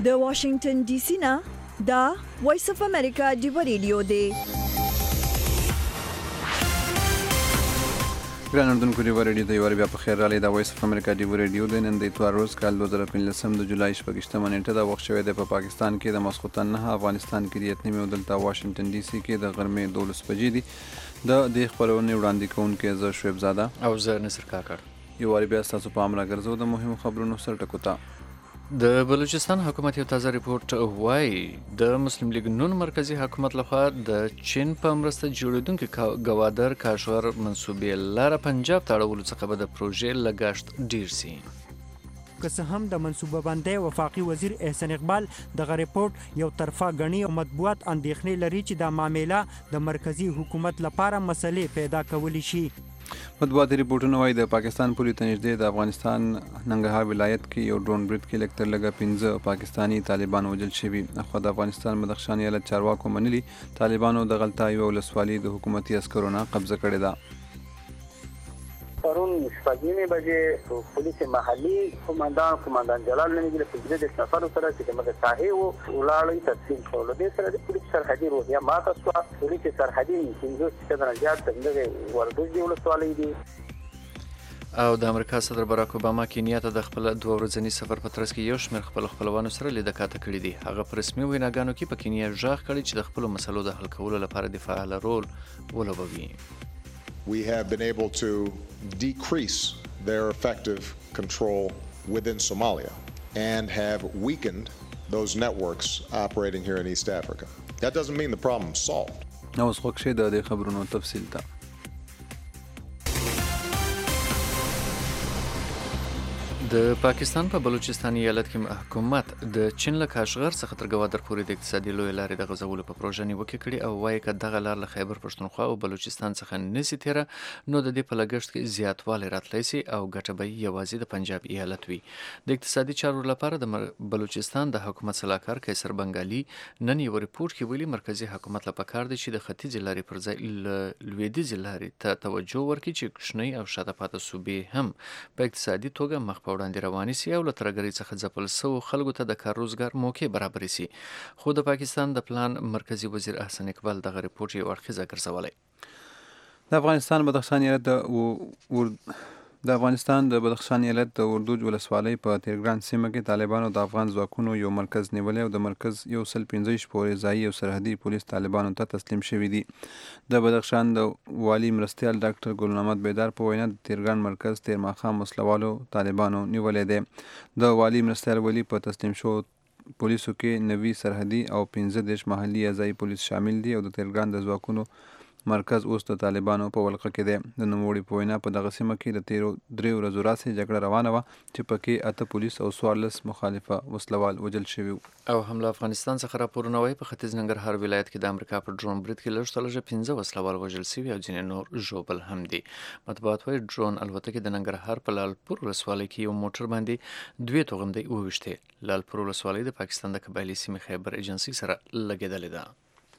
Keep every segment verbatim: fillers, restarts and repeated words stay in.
د واشنگټن ډي سي نه دا وایس اف امریکا ډیو ریډیو دی. ګران اردوونکو ډیو ریډیو د یوار بیا په خیر رالی دا وایس اف امریکا ډیو ریډیو د نن د اتوار روز کال دوه زره پنځلسم د جولای شپږشتمه نیټه دا وخت شوی دی په پاکستان کې د ماسخوتن نه، افغانستان کې د یتنیمې او دلته واشنگټن ډي سي کې د غرمې دولس بجې دي. د دې خپرونې وړاندې کوونکی زه شعیب زاده او زه نصر کاکړ. یووارې بیا ستاسو پام راګرځو د مهمو خبرونو سر ټکو ته. د بلوچستان حکومت یو تازه ریپورت وایي د مسلم لیگ نون مرکزی حکومت لخوا د چین په مرسته جوړیدونکي ګوادر کاشغر منصوبې لاره پنجاب ته اړولو څخه به د پروژې لګښت ډیر سي. که څه هم د منصوبه بندۍ وفاقي وزیر احسان اقبال دغه ریپورت یو طرفه ګڼي او مطبوعات اندېښنې لري چې دا معامله د مرکزی حکومت لپاره مسلې پیدا کولی شي. مطبوعاتي ریپورټونه وایي د پاکستان پولې ته نږدې د افغانستان ننګرهار ولایت کې یو ډرون برید کې لږ تر لږه پنځه پاکستاني طالبان وژل شوي. خو د افغانستان بدخشان ایالت چارواکو منلي طالبانو د غلطه یوه ولسوالي د حکومتي عسکرو نه قبضه کړې ده. پرون شپږ نیمې بجې پولیس محلي قومندان قومندان جلال نومېږي له پنځه دېرش نفرو سره چې د مګه ساحې وو ولاړی تفصیل شول. دې سره د پولیس سرحدي روحیه ماته شوه. پولیس سرحدي پنځوس فیصده نه زیات د دغې وردګ دې ولسوالۍ دي. او د امریکا صدر باراک اوباما کینیا ته د خپل دوه ورځني سفر په ترڅ کې یو شمېر خپل خپلوانو سره لیده کاته کړي دي. هغه په رسمي ویناګانو کې په کینیا غږ کړی چې د خپلو مسلو د حل کولو لپاره د فعال رول ولوبوي. We have been able to decrease their effective control within Somalia and have weakened those networks operating here in East Africa. That doesn't mean the problem's solved. نو اوس خوښ د دې خبرونو تفصیل ته. د پاکستان په بلوچستان ایالت کې حکومت د چین له کاشغر څخه تر ګوادر پورې د اقتصادي لویې لارې د غځولو په پروژه نیوکې کړي او وایي که دغه لار له خیبر پښتونخوا او بلوچستان څخه نسي تیره نو د دې په لګښت کې زیاتوالی راتلی سي او ګټه به یوازې د پنجاب ایالت وي. د اقتصادي چارو لپاره د بلوچستان د حکومت سلاکار قیصر بنګالي نن یو ریپورت کې ویلي مرکزی حکومت له پکار دی چې د ختیځې لارې پر ځای لویدیځې لارې ته توجه ورکړي چې کوچنۍ او شاته پاته صوبې هم په اقتصادي توګه مخ په وړاندې رواني سي او له ترهګرۍ څخه ځپل سوو خلکو ته د کار روزګار موقع برابرې سي. خو د پاکستان د پلان مرکزی وزیر احسان اقبال دغه ریپورټ یو اړخیزه ګرځولی. د افغانستان بدخشان ایالت د د افغانستان د بدخشان ایالت د اردوج ولسوالۍ په تیرګران سیمه کې طالبانو د افغان ځواکونو یو مرکز نیولی او د مرکز یو سل پنځه ویشت پورې ځایي او سرحدي پولیس طالبانو ته تسلیم شوي دي. د بدخشان د والي مرستیال ډاکټر ګل محمد بیدار په وینا د تیرګران مرکز تیر ماښام وسلوالو طالبانو نیولی دی. د والي مرستیال ولی په تسلیم شو پولیسو کې نوي سرحدي او پنځه دېرش محلي یا ځایي پولیس شامل دي او د تیرګران د ځواکونو مرکز اوس د طالبانو په ولقه کې دی. د نوموړي په وینا په دغه سیمه کې د تیرو درې ورځو راهیسې جګړه روانه وه چې پکې اته پولیس او څوارلس مخالفه وسلوال وژل شوي وو. او هم له افغانستان څخه راپورونه وایي په ختیځ ننګرهار ولایت کې د امریکا په ډرون برید کې لږ تر لږه پنځه وسلوال وژل شوي او ځینې نور ژوبل هم دي. مطبوعات وایي ډرون الوتکې د ننګرهار په لالپور ولسوالۍ کې یو موټر باندې دوې توغندۍ وویشتې. لالپور ولسوالۍ د پاکستان د قبایلي سیمې خیبر ایجنسۍ سره لګېدلې ده.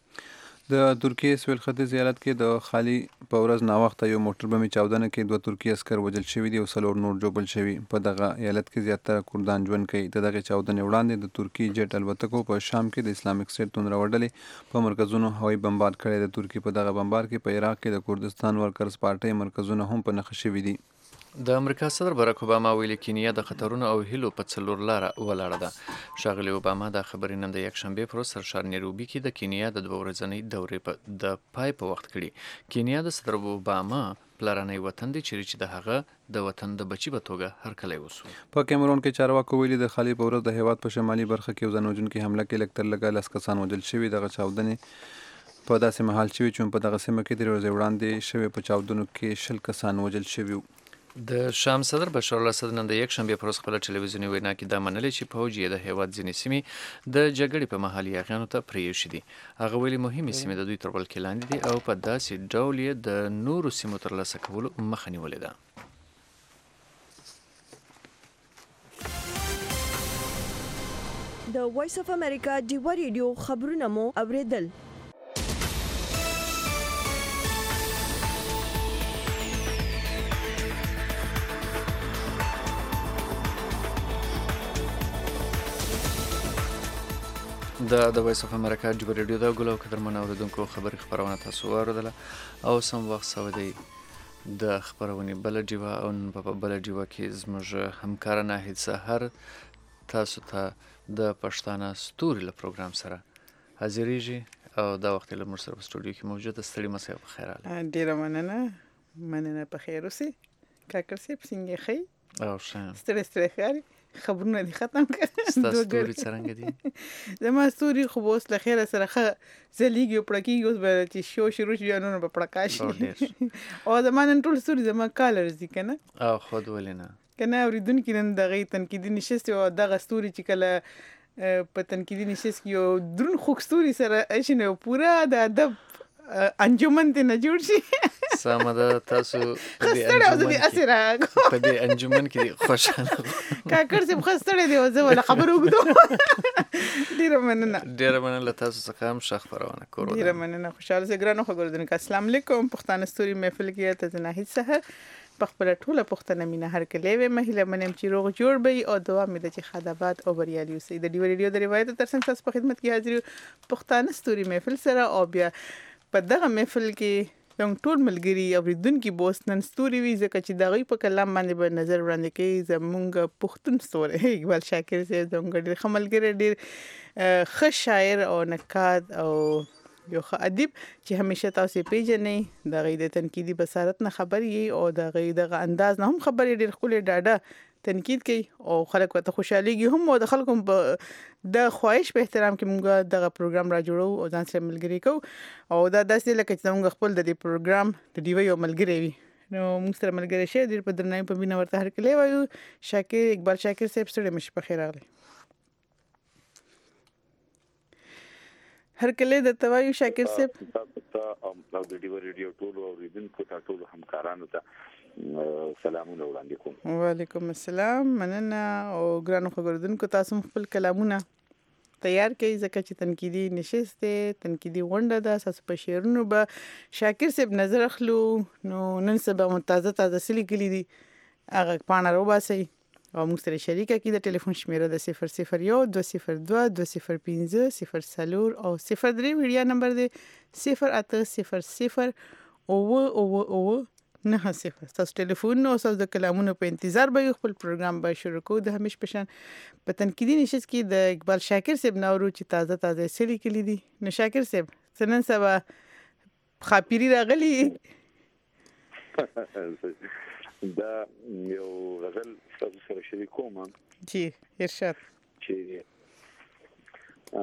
د ترکیې سویل ختیځ ایالت کې د خالي په ورځ ناوخته یو موټر بمي چاودنه کې دوه ترکي عسکر وژل شوي دي او څلور نور ژوبل شوي. په دغه ایالت کې زیاتره کردان ژوند کوي. د دغې چاودنې وړاندې د ترکي جیټ الوتکو په شام کې د اسلامک سټیټ توندرور ډلې په مرکزونو هوایي بمبار کړی. د ترکیې په دغه بمبار کې په عراق کې د کردستان ورکرز پارټۍ مرکزونه هم په نښه شوي دي. د امریکا صدر باراک اوباما ویلي کینیا د خطرونو او هیلو په څلور لاره ولاړه ده. ښاغلي اوباما دا خبرې نن د یکشنبې پر ورځ سرشار نیروبي کې د کینیا د دوه ورځنۍ دورې د پای په وخت کړي. کینیا د صدر اوباما پلرنی وطن دی چیرې چې د هغه د وطن د بچي په توګه هرکلی وسو. په کیمرون کې چارواکو ویلي د خالي په ورځ د هیواد په شمالي برخه کې یو ځانوژونکې حمله کې لږ تر لږه لس کسان وژل شوي. دغه چاودنې په داسې مهال شوي چې په دغه سیمه کې درې ورځې وړاندې شوې په چاودنو کې شل کسان وژل شوي وو. د شام صدر بشار الاسد نن د یکشنبې پر ورځ خپله ټلویزیوني وینا کې دا منلې چې پوځ یې د هیواد ځینې سیمې د جګړې په مهال یاغیانو ته پرېښي دي. هغه ویلي مهمې سیمې د دوی تر ولکې لاندې دي او په داسې ډول یې د نورو سیمو ترلاسه کولو مخه نیولې ده. د وایس اف امریکا ډیو ریډیو خبرونه مو اوریدل. د د وایس اف امریکا جبر ریډیو دا ګلو قدرمن اوریدونکو خبري خبرونه تاسو واردله او سم وخت سعودي د خبرونې بل جیوا او په بل جیوا کې زموږ همکار ناهید سحر تاسو ته د پښتانه ستوري له پروګرام سره حاضرېږي او دا وخت له موږ سره په سټوډیو کې موجود ستړي مسه په خیر اله ډیره مننه مننه په خیر اوسئ کاکر صاحب څنګه ښه او ښه ستړي ستړي ښکاري خبرونه دي ختم کړه ستاسو ستوري څنګه دي زما ستوري خو اوس له خیره سره ښه ځلیږي او پړکېږي اوس به چې شو شروع شي نو به پړکا شي او زما نن ټول ستوري زما کالرز دي که نه او خود ولې نه که نه اورېدونکي نن د هغې تنقیدي نشست او دغه ستوري چې کله په تنقیدي نشست کې یو دروند خوږ ستوري سره اشي نو پوره د ادب انجمن ته نه جوړ شي سمه ده تاسو ښه ستړی او زه دې هسې راغلم په دې انجمن کې خوشحاله کاکړ صاحب ښه ستړی دی او زه وله خبر اوږدوم ډېره مننه ډېره مننه له تاسو څخه هم ښه خپرونه کوو ډېره مننه خوشحاله اوسئ ګرانو خبرودونکو السلام علیکم پښتانه ستوري محفل کې ته زه ناهید سحر په خپله ټوله پښتنه مینه هرکلی ویم هیله من یم چې روغ جوړ به وي او دعا مې ده چې ښاد آباد او بریالي اوسئ د ډیو ریډیو د روایتو تر څنګ تاسو په خدمت کې حاضر یو پښتانه ستوري محفل سره او بیا په دغه محفل کې زموږ ټول ملګري اورېدونکي به اوس نن ستوري وي ځکه چې د هغوی په کلام باندې به نظر وړاندې کوي زموږ پښتون ستوری اقبال شاکر صاحب زموږ ډېر ښه ملګری ډېر ښه شاعر او نقاد او یو ښه ادیب چې همیشه تاسو یې پیژنئ د هغې د تنقیدي بصارت نه خبر یې او د هغې دغه انداز نه هم خبر یې ډېر ښکلی ډاډه تنقید کوي او خلک ورته خوشحالېږي هم او د خلکو په د خواهش په احترام کې موږ دغه پروګرام را جوړو او ځان سره ملګري کوو او دا داسې لکه چې زموږ خپل د دې پروګرام د ډیوه یو ملګری وي نو موږ سره ملګری شي ډېر په درناوي په مینه ورته هرکلی وایو شاکر اقبال شاکر صاحب ستړی مه شي په خیر راغلی هرکلی درته وایو شاکر صاحب تاسو ته او د ډیوه ریډیو ټولو اورېدونکو ته ټولو همکارانو ته سلامونه وړاندې کوم وعلیکم السلام مننه او ګرانو خبرودونکو تاسو هم خپل کلامونه تیار کړئ ځکه چې تنقیدي نشست دی تنقیدي غونډه ده ستاسو په شعرونو به شاکر صاحب نظر اخلو نو نن سبا مو تازه تازه څه لیکلي دي هغه پاڼه راوباسئ او موږ سره شریکه کړئ د ټلیفون شمیره د صفر صفر یو دوه صفر دوه دوه صفر پنځه صفر څلور او صفر درې ویډیا نمبر دی صفر اته صفر صفر اووه اووه اووه نه صفر تاسو ټلیفون او تاسو د کلامونو په انتظار به خپل پروګرام به شروع کوو د همیش پشان په تنقیدي نشست کې د اقبال شاکر صاحب نورو چې تازه تازه سلی کلی دي نو شاکر صاحب څنن سبا خاپيري راغلي دا یو غزل تاسو سره شریکوم جی ارشاد چې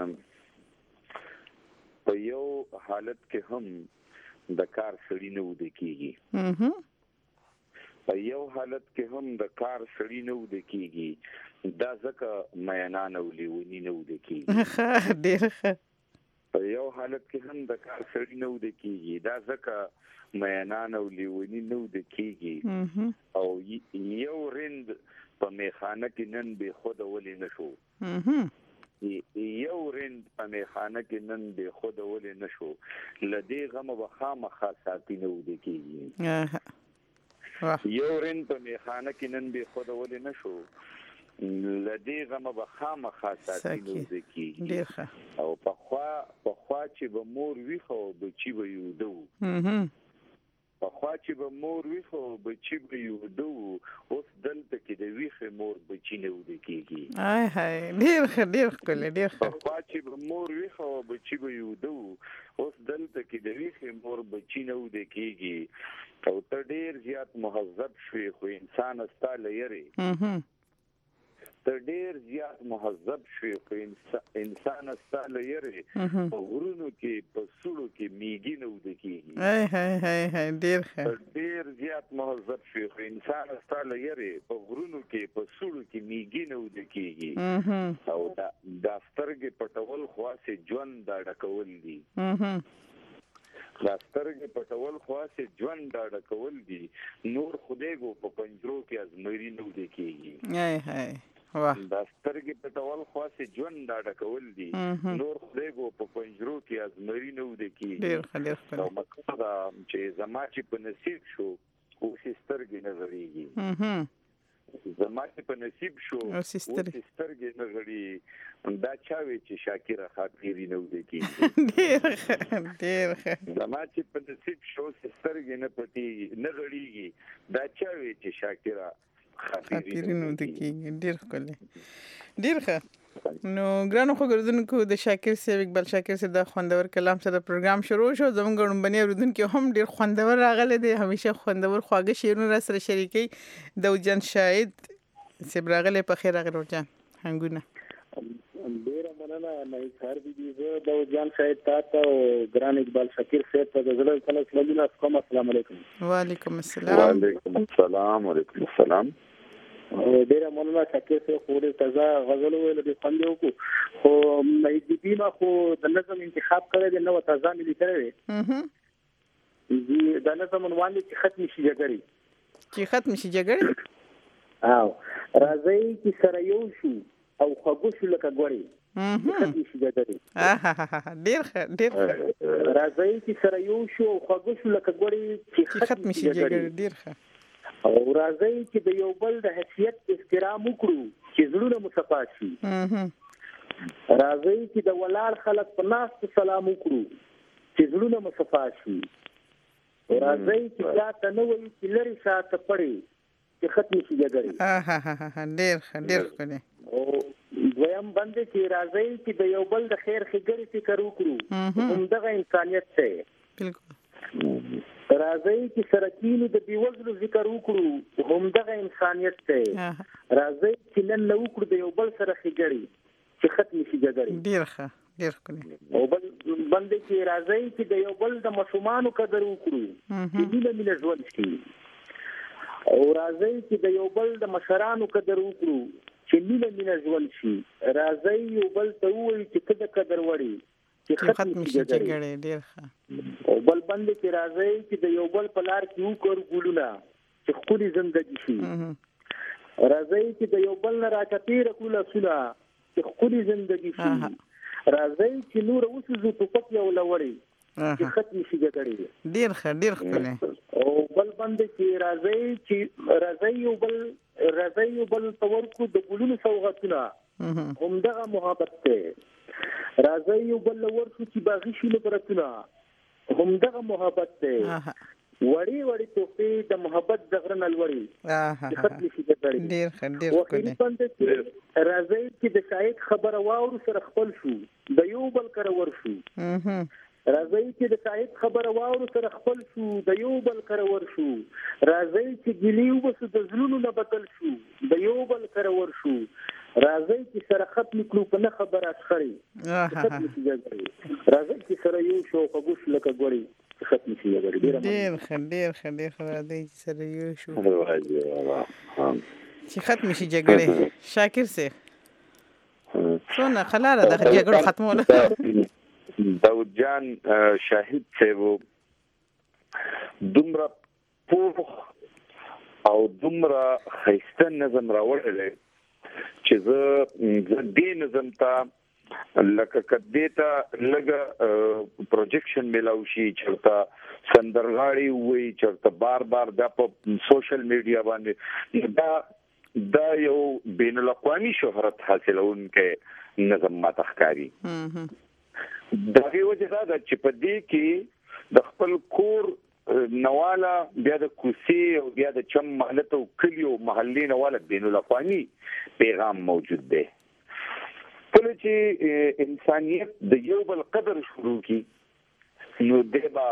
په یو حالت کې هم د کار سړی نه ود کېږي په یو حالت کې هم د کار سړی نه ود کېږي دا ځکه میانان او لیونی نه ود کېږي ډېر ښه په یو حالت کې هم د کار سړی نه ود کېږي دا ځکه میانان او لیونی نه ود کېږي او یو رند په میخانه کې نن به خود ولې نشو یو رند په میخانه کې نن به خود ولې نشو لدی غم وخامخه ساتي نه ودی کېږي یو رند په میخانه کې نن به خود ولې نشو لدی غم وخامخه ساتي نه ودی کېږي او په خوا په خوا چې به مور وی خو بچي به یو دو په خوا چې به مور وی خو بچي به یو دو اوس دلته کې د ویخه مور بچي نه ودی کېږي آی هاي ډېر ښه ډېر ښکلی ډېر ښه په خوا چې به مور وی خو بچي به یو دو اوس دلته کې د ویخه مور بچي نه ودی کېږي او ته ډېر زیات مهذب شوې خو انسان ستا لري ته ډېر زیات مهذب شوې خو انسان ستا لري په غرونو کې په سړو کې میږي نه ودی کېږي آی هاي هاي هاي ډېر ښه ډېر زیات مهذب شوې خو انسان ستا لري په غرونو کې په سړو کې میږي نه ودی کېږي او دا د سترګې پټول خاصه ژوند دا ډکول دي دا سترګې پټول خاصه ژوند دا ډکول دي نور خدای کو په پنجرو کې ازمري نه ودی کېږي آی هاي دا سترګې پټول خاصه ژوند دا ډکول دي نور خدای کو په پنجرو کې ازمري نه ودی کېږي ډېر ښه ډېر ښه او مقصد چې زما چې په نصیب شو اوس سترګې نه غړېږي زما چې په نصیب شو اوس سترګې نه غړي دا چا وی چې شاکره خاطری نه ودی کی ډیر ډیر زما چې په نصیب شو سترګې نه پټي نه غړيږي دا چا وی چې شاکره خاطری نه ودی کی ډیر کولې ډیر ښه نو ګرانو خو ګردونکو د شاکر صاحب اقبال شاکر صاحب د خوندور کلام سره پروګرام شروع شو زموږ غړمبني اوردونکو هم ډیر خوندور راغله دي همیشه خوندور خواږه شیرونه را سره شریکي د وجن شاهد صاحب راغله په خیر راغله ورجان هنګونه ډیر مننه نه کار دي زه د وجن شاهد تاسو ګران اقبال شاکر صاحب ته د زړه کله سلامونه کوم السلام علیکم وعلیکم السلام وعلیکم السلام وعلیکم السلام ډیر مننه شاکر صاحب خو دې تازه غزل ویل دي خوندې وکړو خو مې دې ما خو د نظم انتخاب کړی دی نو تازه ملي کړی دی د نظم عنوان چې ختم شي جګړې چې ختم شي جګړې او راځي چې سره یو شو او خګوش لکه ګوري ختم شي جګړې ډیر ښه ډیر ښه راځي چې سره یو شو او خګوش لکه ګوري چې ختم شي جګړې ډیر ښه او راځي چې د یو بل د حیثیت احترام وکړو چې زړونه مصفا شي راځي چې د ولال خلک په ناس سلام وکړو چې زړونه مصفا شي راځي چې دا تنوي چې لري شاته پړي چې ختم شي جګړې ها ها ها ډیر ښه ډیر ښه او دویم باندې چې راځي چې د یو بل د خیر ښېګړې فکر وکړو همدغه انسانیت دی بالکل راځي چې سرکینو د بیوزلو ذکر وکړو همدغه انسانیت دی راځي چې نن نو وکړو د یو بل سره ښېګړې چې ختم شي جګړې ډیر ښه ډیر ښه او بل باندې چې راځي چې د یو بل د مشومانو قدر وکړو چې مینه مینه ژوند شي او راځي چې د یو بل د مشرانو قدر وکړو چې مینه مینه ژوند شي راځي یو بل ته وایي چې ته د قدر وړي چې ختم شي جګړې ډیر ښه او بل باندې چې راځي چې د یو بل په لار کې وکړ ګولونه چې خپل ژوندۍ شي راځي چې د یو بل نه راکتیر کوله سوله چې خپل ژوندۍ شي راځي چې نور اوسې په پک یو لوري چې ختم شي جګړې ډیر ښه ډیر ښه او بل باندې چې راځي چې راځي یو بل راځي یو بل تورکو د ګولونو سوغاتونه همدغه محبت ته راځي یو بل ورکو چې باغی شي لپاره همدغه محبت دی وړي وړي توفي د محبت دغرن الوري ختم شي جګړې ډیر ښه ډیر ښه راځي چې د شاهد خبره واورو سره خپل شو د یو بل کر ور شو راځي چې د شاهد خبره واورو سره خپل شو د یو بل کر ور شو راځي چې ګلیو بس د زلونو نه بدل شو د یو بل کر ور شو راځي چې سره ختم کړو په نه خبره اخري ختم شي جګړې راځي چې سره یو شو خګوش لکه ګوري ختم شي جګړې ډیر ښه ډیر ښه ډیر ښه راځي چې سره یو شو چې ختم شي جګړې شاکر صاحب څونه خلاله د جګړو ختمول داود جان شاهد صاحب دومره پوخ او دومره خیسته نظم راوړل چې زه د دې نظم ته لکه کدی ته لګ پروجیکشن ملاوي شي چرته سندرغاړي وي چرته بار بار د په سوشل میډیا باندې دا دا یو بین الاقوامي شهرت حاصلونکې نظم ما تخکاری دا یو وجه دا چې په دې کې د خپل کور نواله بیا د کوسي او بیا د چم محلت او کلیو محلي نواله بین الاقوامي پیغام موجود دی کله چې انسانيت د یو بل قدر شروع کی نو دبا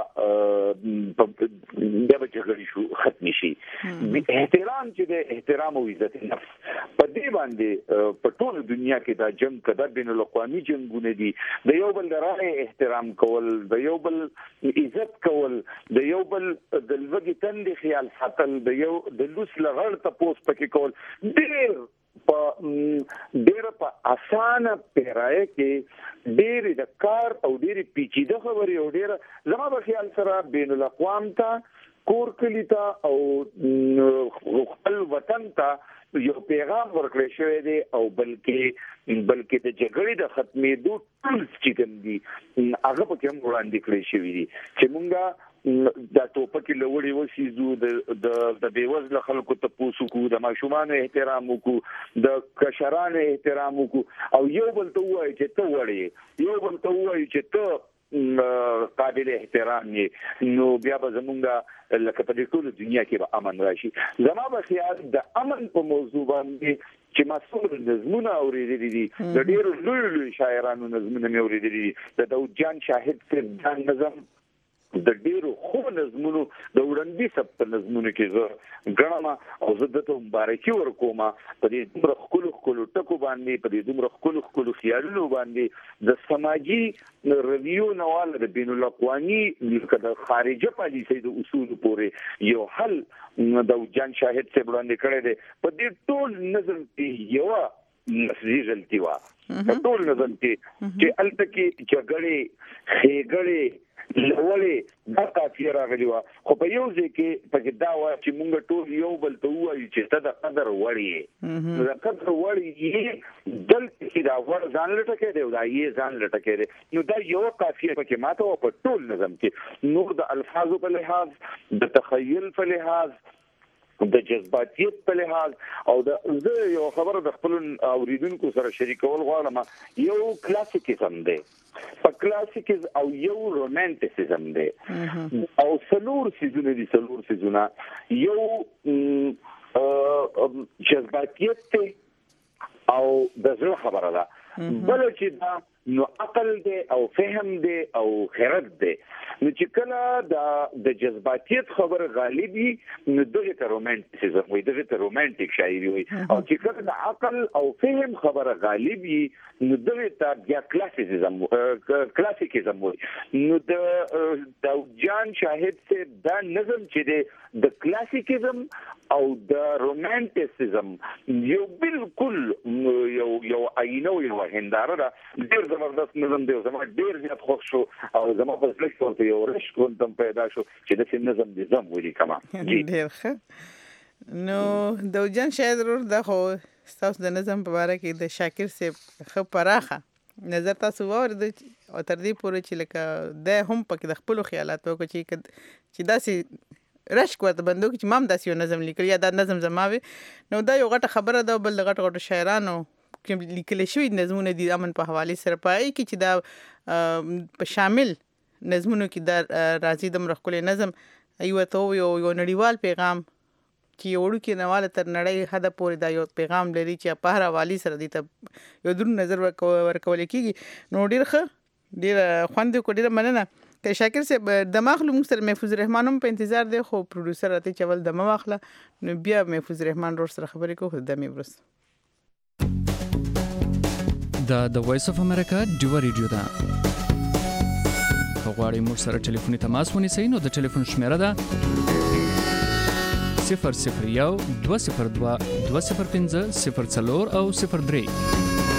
دبا جګړې شو ختم شي احترام چې د احترام او عزت نفس په دې باندې په ټول دنیا کې دا جنگ کده بین الاقوامي جنگونه دي د یو بل رائے احترام کول د یو بل عزت کول د یو بل د لوګي تند خیال ساتل د یو د لوس لغړ ته پوس پکې کول ډېر په ډېر په اسانه پیرای کې ډېر د کار او ډېر پیچیده خبري او ډېر زما په خیال سره بین الاقوام ته کور کلی ته او خپل وطن ته یو پیغام ورکړی شوی دی او بلکې بلکې د جګړې د ختمېدو ټول چې کوم دي هغه په کوم وړاندې کړی شوی دي چې مونږه دا ټوپک لوړی وسیزو د د بیوزله خلکو ته پوسو کو د ماشومان احترام وکړو د کشرانو احترام وکړو او یو بل ته وایي چې ته وړي یو بل ته وایي چې ته قابل احترام یې نو بیا به زمونږ لکه په دې ټول دنیا کې به امن راشي. زما په خیال د امن په موضوع باندې چې مسؤل نظمونه اوریدلي دي د ډېرو لوی لوی شاعرانو نظمونه مې اوریدلي دي د داود جان شاهد صاحب نظم د ډیرو خو نظمونو د وړاندې سب په نظمونو کې زه ګڼم او زه د ته مبارکي ورکوم په دې دومره ښکلو ښکلو ټکو باندې په دې دومره ښکلو ښکلو خیالونو باندې د سماجي رویو نواله د بین الاقوامي د خارجه پالیسۍ د اصولو پورې یو حل د جان شاهد صاحب وړاندې کړی دی. په دې ټول نظم کې یوه نسلي غلطي وه په ټول نظم کې چې هلته کې جګړې ښېګړې لولې دا کافي راغلی وه خو په یو ځای کې پکې دا وه چې مونږ ټول یو بل ته ووایو چې ته د قدر وړ یې نو د قدر وړ یې دلته کې دا وړ ځان لټکی دی او دا یې ځان لټکی دی نو دا یوه کافیه پکې ماته وه په ټول نظم کې. نور د الفاظو په لحاظ د تخیل په لحاظ د جذباتیت په لحاظ او د زه یو خبره د خپل اوریدونکو سره شریکول غواړم یو کلاسیکیزم دی په کلاسیکیز او یو رومانتیسیزم دی او څلور څیزونه دي څلور څیزونه یو جذباتیت دی او د زړه خبره ده بل چې دا نو عقل دی او فهم دی او خیرت دی نو چې کله د جذباتیت خبر غالب وي نو دغه ته رومانتیسیزم وي دغه ته رومانټیک شاعري وي او چې کله د عقل او فهم خبر غالب وي نو دغه ته بیا کلاسیکیزم کلاسیکیزم وي. نو د داود جان شاهد سے دا نظم چې دی د کلاسیکیزم او د رومانتیسیزم یو بالکل یو یو آینه یو هنداره ده ډېر زبردست نظم دی زما ډېر زیات خوښ شو او زما په زړه کې ورته یو رشک کوم پیدا شو چې داسې نظم دې زم ولیکم. ډېر ښه. نو داود جان شاید ورور دا خو ستاسو د نظم په باره کې د شاکر صاحب ښه پراخه نظر تاسو واورید او تر دې پورې چې لکه د هم پکې د خپلو خیالاتو وکړو چې چې داسې رشک ورته بندو کې چې مام داسې یو نظم لیکل یا دا نظم زما وي نو دا یو غټه خبره ده. بل د غټو غټو شاعرانو کوم لیکل شوي نظمونه دي امن په حوالې سره په هغې کې چې دا په شامل نظمونو کې دا راځي دومره ښکلی نظم یوه ته یو یو نړیوال پیغام چې یو وړوکې نواله تر نړۍ حده پورې دا یو پیغام لري چې په هر حوالې سره دې ته یو دروند نظر ورکولی کېږي نو ډېر ښه ډېره خوند وکړو ډېره مننه. که شاکر صاحب دماغ له موږ سره محفوظ رحمان هم په انتظار دی خو پروډوسر راته چې اول دمه واخله نو بیا محفوظ رحمان ورور سره خبرې کوو خو دمې وروسته. دا د وایس اف امریکا ډیوه ریډیو ده که غواړئ موږ سره ټلیفوني تماس ونیسئ نو د ټلیفون شمیره ده صفر صفر یو دوه صفر دوه دوه صفر پنځه صفر څلور او صفر درې.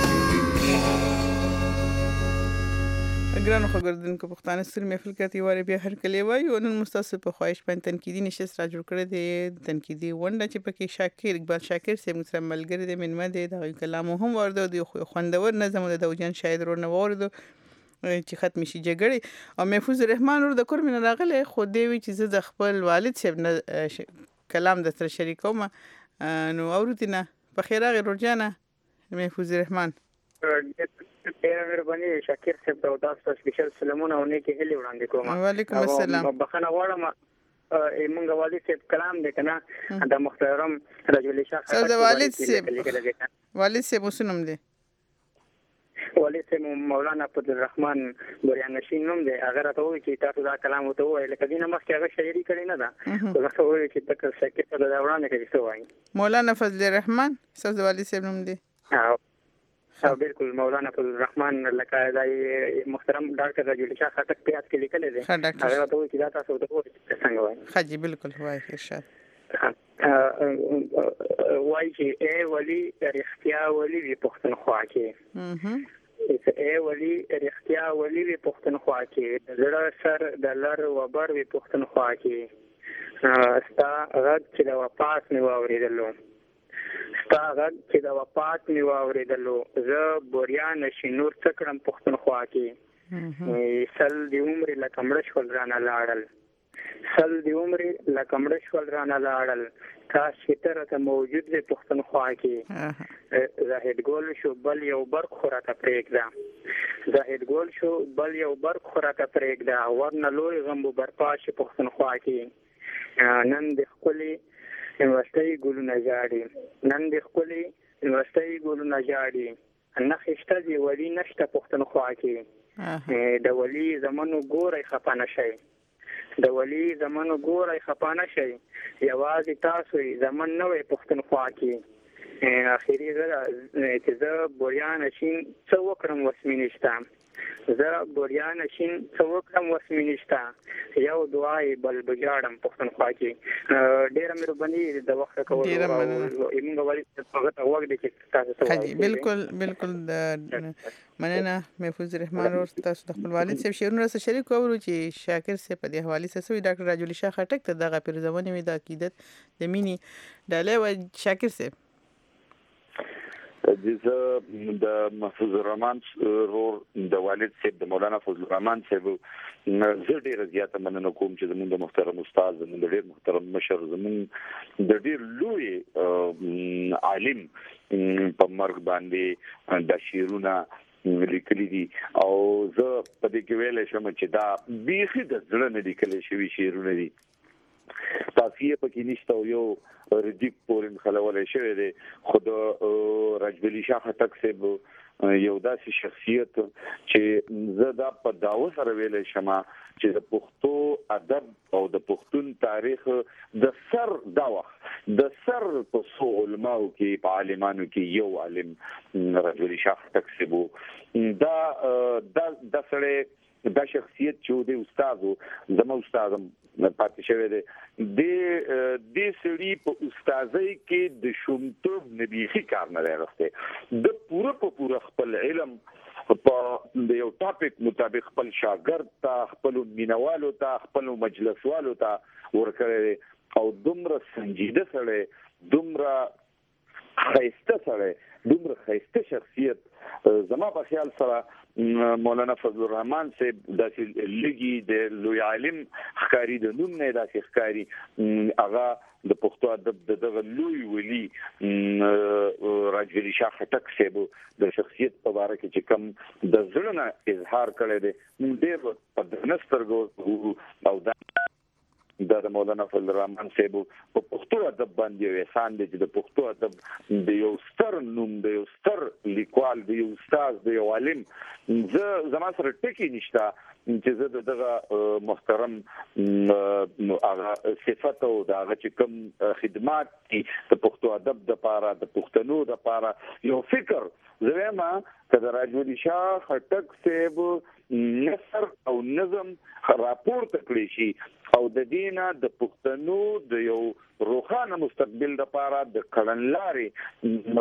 ګرانو خبردونکو پښتانه ستر محفل کې تیوارې بیا هر کلی وایو نن مستاسو په خواهش باندې تنقیدي نشست را جوړ کړی دی تنقیدي ونډه چې پکې شاکر اقبال شاکر صاحب سره ملګری دی منمه دی د کلام هم ورده دی خو خوندور نظم د داود جان شاهد ورو نه ورده چې ختم شي جګړې او محفوظ رحمان ور د کور من راغله خو دی وی چې زه د خپل والد صاحب کلام د سره شریکوم نو اورتنه په خیر راغی ورجانه محفوظ رحمان ډېر مهرباني شاکر صاحب ته تاسو سپیشل سلامونه او نیکی هلي وړاندې کوم. وعلیکم السلام. بخښنه غواړم مونږ والد صاحب کلام دی کنه د محترم رجل شاه صاحب والد صاحب والد صاحب وسنم دی والد صاحب مولانا عبدالرحمن بریان نشین نوم دی هغه راته وایي چې تاسو دا کلام وته وایي لکه دینه مخکې هغه شاعري کړې نه ده خو راته وایي چې تاسو شاکر صاحب دا وړاندې کوي څه وایي مولانا فضل الرحمن صاحب والد صاحب نوم دی او بالکل مولانا عبدالرحمن لکه دای محترم ډاکټر رجل شاه خټک پیاس کې لیکل دي هغه ته وایي چې دا تاسو ته وایي څنګه وایي حاجی بالکل وایي ارشاد وایي چې اے ولی رښتیا ولی وی پښتونخوا کې اے ولی رښتیا ولی وی پښتونخوا کې زړه سر د لر وبر وی پښتونخوا کې ستا غږ چې د وفات مې واورېدلو ستا غږ چې د وفات مې واورېدلو زه بوریان نشي نور څه کړم پښتونخوا کې سل د عمر لکه مړه شول رانه لاړل سل دی عمر لکمړ شول رانه لاړل کاش چې تر ته موجود دی پښتونخوا کې زاهد ګل شو بل یو برق خوراته پرېږده زاهد ګل شو بل یو برق خوراته پرېږده ورنه لوی غم به برپا شي پښتونخوا کې نن د ښکلي یونیورسټۍ ګلونه ژاړي نن د ښکلي یونیورسټۍ ګلونه ژاړي نښې شته د ولي نشته پښتونخوا کې د ولي زمنو ګورئ خفه نه شئ د ولي زمنو ګورئ خفه نه شئ یوازې تاسو زمن نه وئ پښتونخوا کې اخري زه چې زه بوریان شین څه وکړم وس مې نشته زه بوریان شین څه وکړم وس مې نشته یو دعا یې بل بجاړم پښتونخوا کې ډېره مهرباني د وخت کول موږ ولې هغه ته وخت دی چې تاسو ته بالکل بالکل مننه محفوظ رحمان اور تاسو د خپل والد صاحب شعرونه سره شریک کوو چې شاکر صاحب په دې حواله سره سوی ډاکټر راجولی شاه خټک ته دغه پیرزونه وي د عقیدت د مینی ډاله و شاکر صاحب د د محفوظ الرحمن رور د والد صاحب د مولانا فضل الرحمن صاحب زه ډیر زیاته مننه کوم چې زموږ د محترم استاد زموږ د ډیر محترم مشر زموږ د ډیر لوی عالم په مرګ باندې د شیرونه لیکلي دي او زه په دې کې ویل شم چې دا بیخي د ځړه نه لیکل شوی شیرونه دي تاسو پکې نشته یو ردیک پورن خلولې شوی دی خود راجولی شاه خټک صاحب یو داسې شخصیت چې زه دا په داو سره ویلې شم چې د پښتو ادب او د پښتون تاریخ د سر دا وخت د سر په څو علماو کې په عالمانو کې یو عالم راجولی شاه خټک صاحب دا د سره دا شخصیت چې د استادو زمو استادم پاتې شوی دی د د سړي په استادۍ کې د شومتوب نبيخي کار نه لرسته د پوره په پوره خپل علم په د یو ټاپک مطابق خپل شاګرد ته خپل مینوالو ته خپل مجلسوالو ته ورکړي او دومره سنجیده سره دومره خیسته سره دومره خیسته شخصیت زما په خیال سره مولانا فضل الرحمن صاحب داسې لګي د لوی عالم ښکاری د نوم نه داسې ښکاری هغه د پښتو ادب دغه لوی ولی راجولی شاه خټک صاحب د شخصیت په اړه کې چې کوم د ځړنه اظهار کړی دی موږ ډېر په دنسترګو او دا د مولانا فضل الرحمن صاحب په پښتو ادب باندې احسان دي چې د پښتو ادب د یو ستر نوم د یو ستر لیکوال د یو استاد د یو عالم زه زما سره ټکی نشته چې زه دغه محترم هغه صفات او دغه چې کوم خدمات د پښتو ادب د لپاره د پښتنو د لپاره یو فکر زما کله راجولی شاه خټک صاحب نثر او نظم راپورته کړی شي او د دینه د پښتنو د یو روخانه مستقبل لپاره د کړنلاري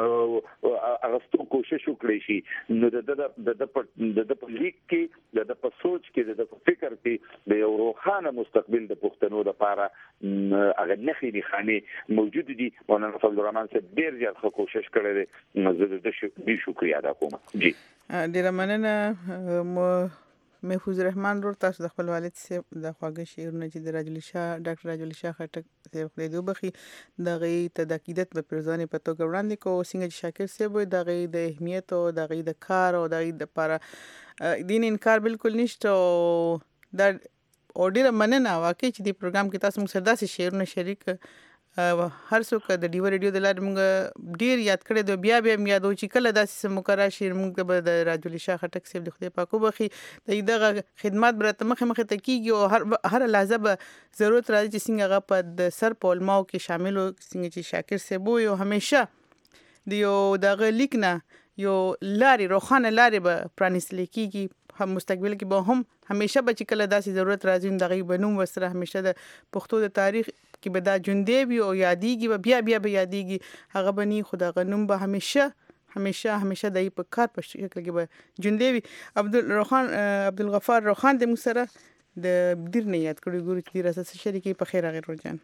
اغستو کوشش وکړي شي نو د د د د په لیک کې د په سوچ کې د په فکر کې د یو روخانه مستقبل د پښتنو لپاره هغه نخې خاني موجود دي مولانا فضل الرحمن صاحب ډیر زیات کوشش کړی دی زه د دې شکریا ادا کوم جی ډیر مننه محفوظ رحمان ور تاسو د خپل والد صاحب د خواږه شعرونه چې د راجولی شاه ډاکټر راجولی شاه خټک صاحب خپل دوبخي د غي تدقیقت په پرځانې په توګه وړاندې کو څنګه چې شاکر صاحب د غي د اهمیت او د غي د کار او د غي د لپاره دین انکار بالکل نشته او د اورډر مننه واقعي چې د پروګرام کې تاسو موږ سره داسې شعرونه شریک هر څوک د ډیو ریډیو د لار موږ ډیر یاد کړی دی بیا بیا یادو چې کله داسې مقرره شي موږ د راجولی شاه خټک صاحب د خدای پاکو بخي دغه خدمات برته مخه مخه ته کیږي او هر هر لحظه به ضرورت راځي چې څنګه په د سر په علماو کې شامل او څنګه چې شاکر صاحب یو همیشه د یو دغه لیکنه یو لاري روخانه لاري به پرانیستل کیږي هم مستقبل کې به هم همیشه به چې کله داسې ضرورت راځي دغه بنوم وسره همیشه د پښتو د تاریخ کې به دا جوندې وي او یادېږي به بیا بیا به یادېږي هغه بني خدا غنوم به همیشه همیشه همیشه د په کار په شکل کې به جوندې وي عبدالرحمن عبدالغفار روخان د مسره د ډیر نه یاد کړی ګوري چې راځي شریکي په خیر غیر روزان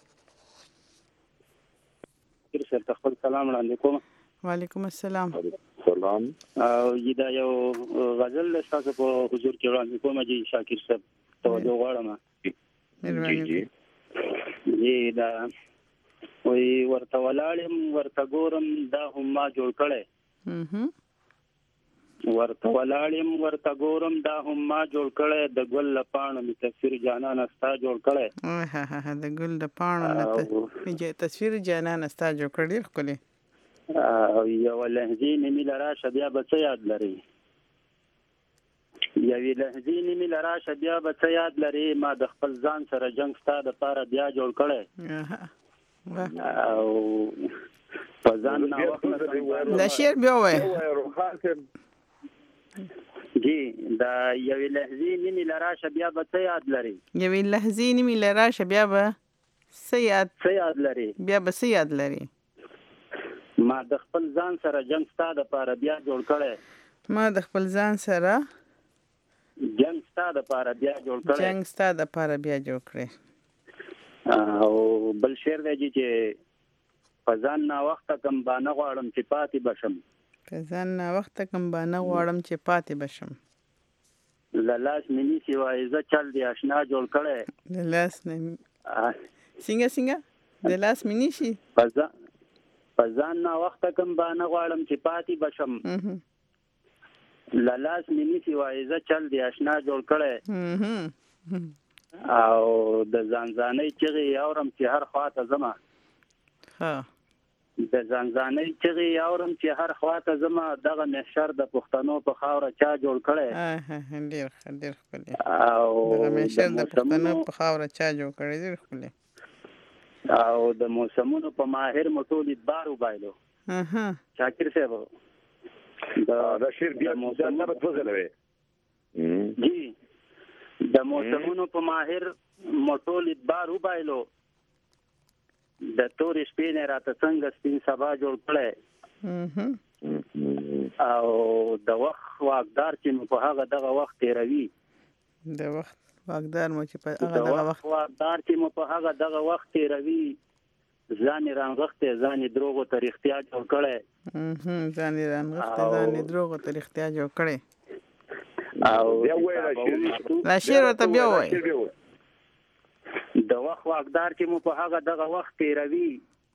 سر خپل سلام وړاندې کوم وعلیکم السلام سلام او دا یو غزل تاسو په حضور کې وړاندې کوم چې شاکر صاحب توجه غواړم جی جی دا وی ورته ولاړم ورته ګورم دا هم ما جوړ کړی ورته ولاړم ورته ګورم دا هم ما جوړ کړی د ګل لپاڼو می تصویر جانان استا جوړ کړی ها ها ها د ګل لپاڼو نه تصویر جانان استا جوړ کړی خولي یو لهجې نیمه لراشه بیا به څه یاد لري یوې لهجې نیمه لراشه بیا به څه یاد لري ما د خپل ځان سره جنگ ستا د پاره بیا جوړ کړی او په ځان نه وخت دا شعر بیا وای جی دا یوې لهجې نیمه لراشه بیا به څه یاد لري یوې لهجې نیمه لراشه بیا به څه یاد څه یاد لري بیا به څه یاد لري ما د خپل ځان سره جنگ ستا د پاره بیا جوړ کړی ما د خپل ځان سره جنگ ستا د پاره بیا جوړ کړی جنگ ستا د پاره بیا جوړ کړی او بل شعر دی چې په ځان نا وخت کم باندې غواړم چې پاتې بشم په ځان نا وخت کم باندې غواړم چې پاتې بشم لاس منی سیوای ز چل دی آشنا جوړ کړي لاس نه څنګه څنګه د لاس منی شي په ځان په ځان نا وخت کم باندې غواړم چې پاتې بشم لاس منی سیوای ز چل دی آشنا جوړ کړي او د ځانځانۍ چغې اورم چې هر خواته زما ها د ځانځانۍ چغې اورم چې هر خواته زما دغه محشر د پښتنو په خاوره چا جوړ کړی ها ډېر ښه ډېر ښکلی او دغه محشر د پښتنو په خاوره چا جوړ کړی ډېر ښکلی او د موسمونو په ماهر مټول ادبار وبایلو اها شاکر صاحب دا شعر بیا موسمونه په توګه جی د موسمونو په ماهر مټول ادبار وبایلو د تورې شپې نه راته څنګه سپین سبا جوړ کړی او د وخت واقدار چې په هغه دغه وخت تیروي د وخت واقدار مو چې په هغه دغه وخت واقدار چې په هغه دغه وخت تیروي ځان رانغښته ځان دروغو ته رښتیا جوړ کړی ځان رانغښته ځان دروغو ته رښتیا جوړ کړی او بیا وایي لا شعر ورته بیا وایي د وخت واقدار چې مو په هغه دغه وخت تیروي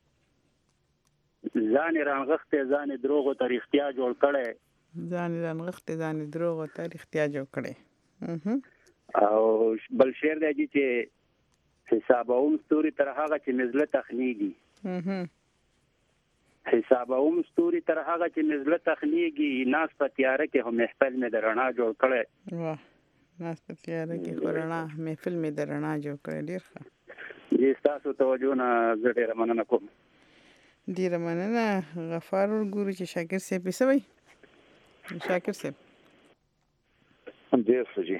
ځان رانغښته ځان دروغو ته رښتیا جوړ کړی ځان رانغښته ځان دروغو ته رښتیا جوړ کړی او بل شعر دی چې حسابوم ستوري تر هغه چې مزله تخنیږي حسابوم ستوري تر هغه چې مزله تخنیږي ناس په تیاره کې هم محفل مې د رڼا جوړ کړی واه ناس په تیاره کې خو رڼا محفل مې د رڼا جوړ کړی ډېر ښه جی ستاسو توجه نه زه ډېره مننه کوم ډېره مننه غفار ورګورو چې شاکر صاحب یې څه وایي شاکر صاحب ډېر ښه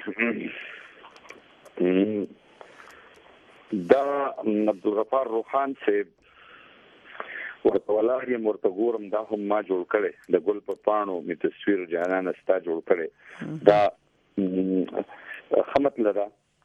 جی دا عبدالغفار روخان صاحب ورته ولاړ یم ورته ګورم دا هم ما جوړ کړی د ګل په پاڼو می تصویر جانان استا جوړ کړی دا خمت لدا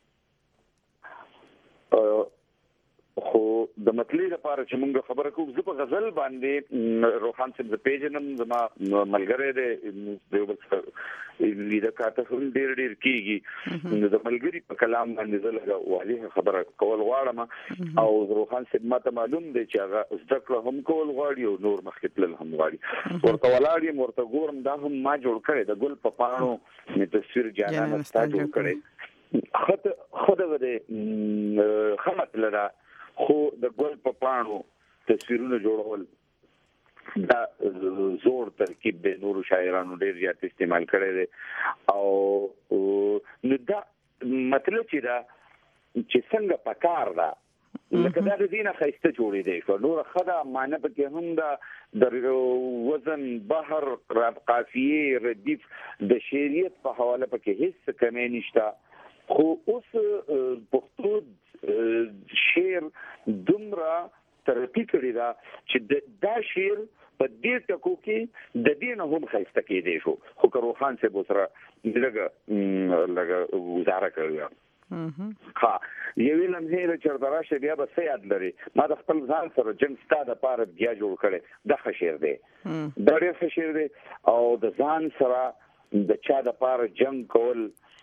خو د مطلب لپاره چې موږ خبره کوو زه په غزل باندې روحان صاحب د پیجنم زما ملګری دی دیوبل لیدا کاته هم ډیر ډیر کیږي د ملګری په کلام باندې زه لږه والی خبره کول غواړم او روحان صاحب ماته معلوم دی چې هغه زده هم کول غواړي او نور مخکې تلل هم غواړي ورته ولاړ یم ورته ګورم دا هم ما جوړ کړی د ګل په پاڼو می تصویر جانان استا جوړ کړی خط خدای دې خمت لدا خو د ګل په پاڼو تصویرونه جوړول دا زور ترکیب د نورو شاعرانو ډیر زیات استعمال کړی دی او نو دا مطلب چې دا چې څنګه پکار دا لکه دا د دینه خسته جوړې دی خو نور خدا معنی پکې هم دا د وزن بحر رب قافیه ردیف د شریعت په حواله پکې هیڅ کمی نشته خو اوس پښتو شعر دومره ترقی کړی دا چې دا شعر په دې ټکو کې د دین هم خسته کېدی شو خو روحان سے بوسره لګه لګه گزاره کړی ها یوه لمحه چردرا شه بیا به سیاد لري ما د خپل ځان سره جنگ ستاده پاره بیا جوړ کړي د خشیر دی دا ډېر خشیر دی او د ځان سره د چا د پاره جنگ کول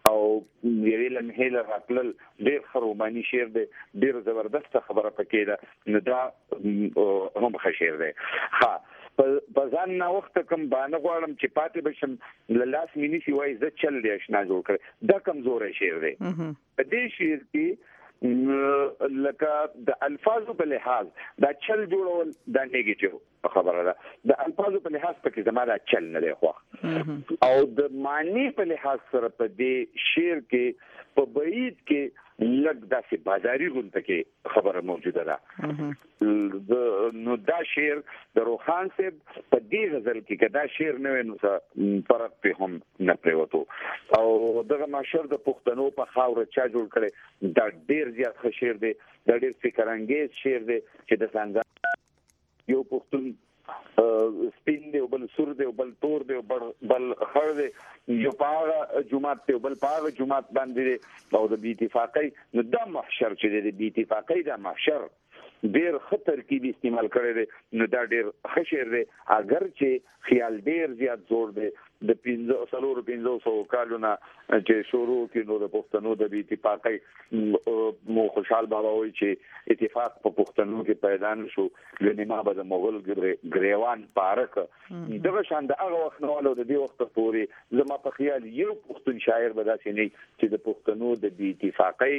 او یوه لمحه راتلل ډیر خرومانی شعر دی ډیر زبردست خبره پکې ده نو دا هم ښه شعر دی. ها په ځان نه وخت کوم باندې غواړم چې پاتې بشم لاس مینی سی وای ز چل دی آشنا جوړ کړ دا کمزور شعر دی. په دې شعر کې لکه د الفاظو په لحاظ دا چل جوړول دا نیگیټیو خبره ده. د الفاظو په لحاظ پکې زما دا چل نه دی خو او د معنی په لحاظ سره په دې شعر کې په بعید کې لږ داسې بازاري غونډه کې خبره موجوده ده. نو دا شعر د روخان صاحب په دې غزل کې کدا شعر نه نو څه فرق په هم نه پریوتو او دغه ماشر د پښتنو په خاور چا جوړ کړي دا ډیر زیات ښه شعر دی دا ډیر فکر انګیز شعر دی چې د څنګه یو پښتون سپین دی او بل سور دی او بل تور دی او بل خړ دی یو پاغه جمعات دی او بل پاغه جمعات باندې او د بی اتفاقی نو د محشر چې د بی اتفاقی د محشر ډیر خطر کې استعمال کړی دی نو دا ډیر ښه شعر دی اگر چې خیال ډیر زیات زور دی د پنځه سلور پنځه سو کالونه چې شروع کې نو د پښتنو د بی اتفاقی مو خوشحال بابا وایي چې اتفاق په پښتنو کې پیدا شو لنی ما به د مغول ګریوان پارک دغه شان د هغه وخت نو د دې وخت پورې زما په خیال یو پښتون شاعر به داسې نه چې د پښتنو د بی اتفاقی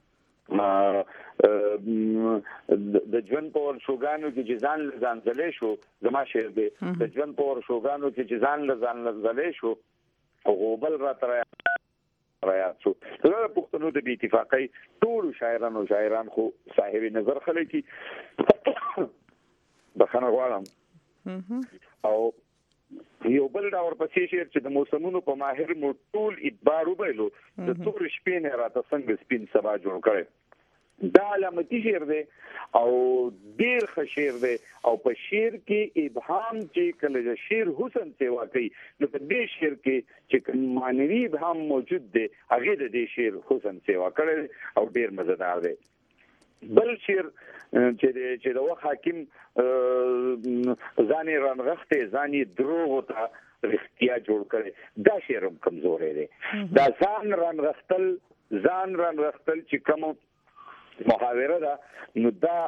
د ژوند په ورشوګانو کې چې ځان ځان زلې شو زما شعر دی د ژوند په ورشوګانو کې چې ځان ځان زلې شو او غوبل را تر رايات شو دا پښتنو د بی اتفاقی ټول شاعرانو شاعران خو صاحب نظر خلک کی بخنه غواړم او یو بل دا ورپسې شعر چې د موسمونو په ماهر مو ټول ادبار وبایلو د تور شپې نه راته څنګه سپین سبا جوړ کړي دا علامتي شعر دی او ډیر ښه شعر دی او په شعر کې ابهام چې کله د شعر حسن سیوا کوي نو په دې شعر کې چې معنوي ابهام موجود دی هغه د دې شعر حسن سیوا کړي او ډیر مزیدار دی. بل شعر چې چې د وخت حاکم ځاني رانغخته ځاني دروغ ته رښتیا جوړ کړي دا شعر هم کمزور دی. دا ځان رانغختل ځان رانغختل چې کوم محاوره ده نو دا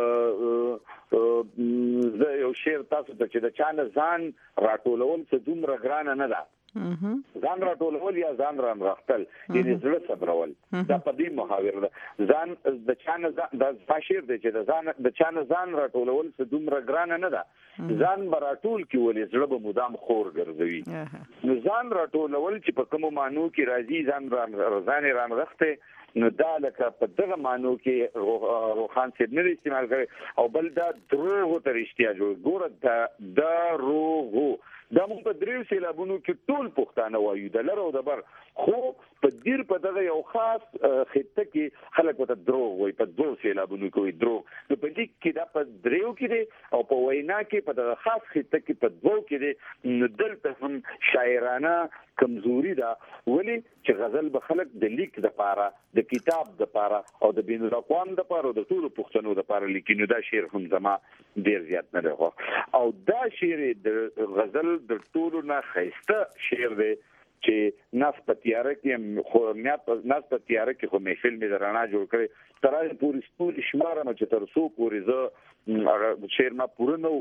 زه یو شعر تاسو ته چې د چانه ځان راټولول څه دومره ګرانه نه ده ځان راټولول یا ځان رانغختل یعنی زړه صبرول دا په دې محاوره ده ځان د چانه د شعر دی چې د ځان د چانه ځان راټولول څه دومره ګرانه نه ده ځان براټول کې ولې زړه به مدام خور ګرځوي نو ځان راټولول چې په کوم معنی کې راځي ځان ځان رانغخته نو دا لکه په دغه معنی کې روخان صاحب نه استعمال کړي او بل دا دروغ ته رښتیا جوړ ګوره دا دروغ دا موږ په دریو سیلابونو کې ټول پښتانه وایو د لر او د بر خو په دیر په دغه یو خاص خطه کې خلک وته دروغ وایي په دوه سیلابونو کې وایي دروغ نو په دې کې دا په دریو کې دی او په وینا کې په دغه خاص خطه کې په دوه کې دی نو دلته هم شاعرانه کمزوري ده ولی چې غزل به خلک د لیک د پاره د کتاب د پاره او د بین الاقوام د پاره او د ټولو پښتنو د پاره لیکینو دا شعر هم زما ډیر زیات نه دی او دا شعر د غزل د ټولو نه خسته شعر دی چې ناس پتیاره کې خو ناس پتیاره کې خو محفل می درانه جوړ کړي ترای پوری ټول شماره مچ تر سو پوری ز شعر ما پوره نو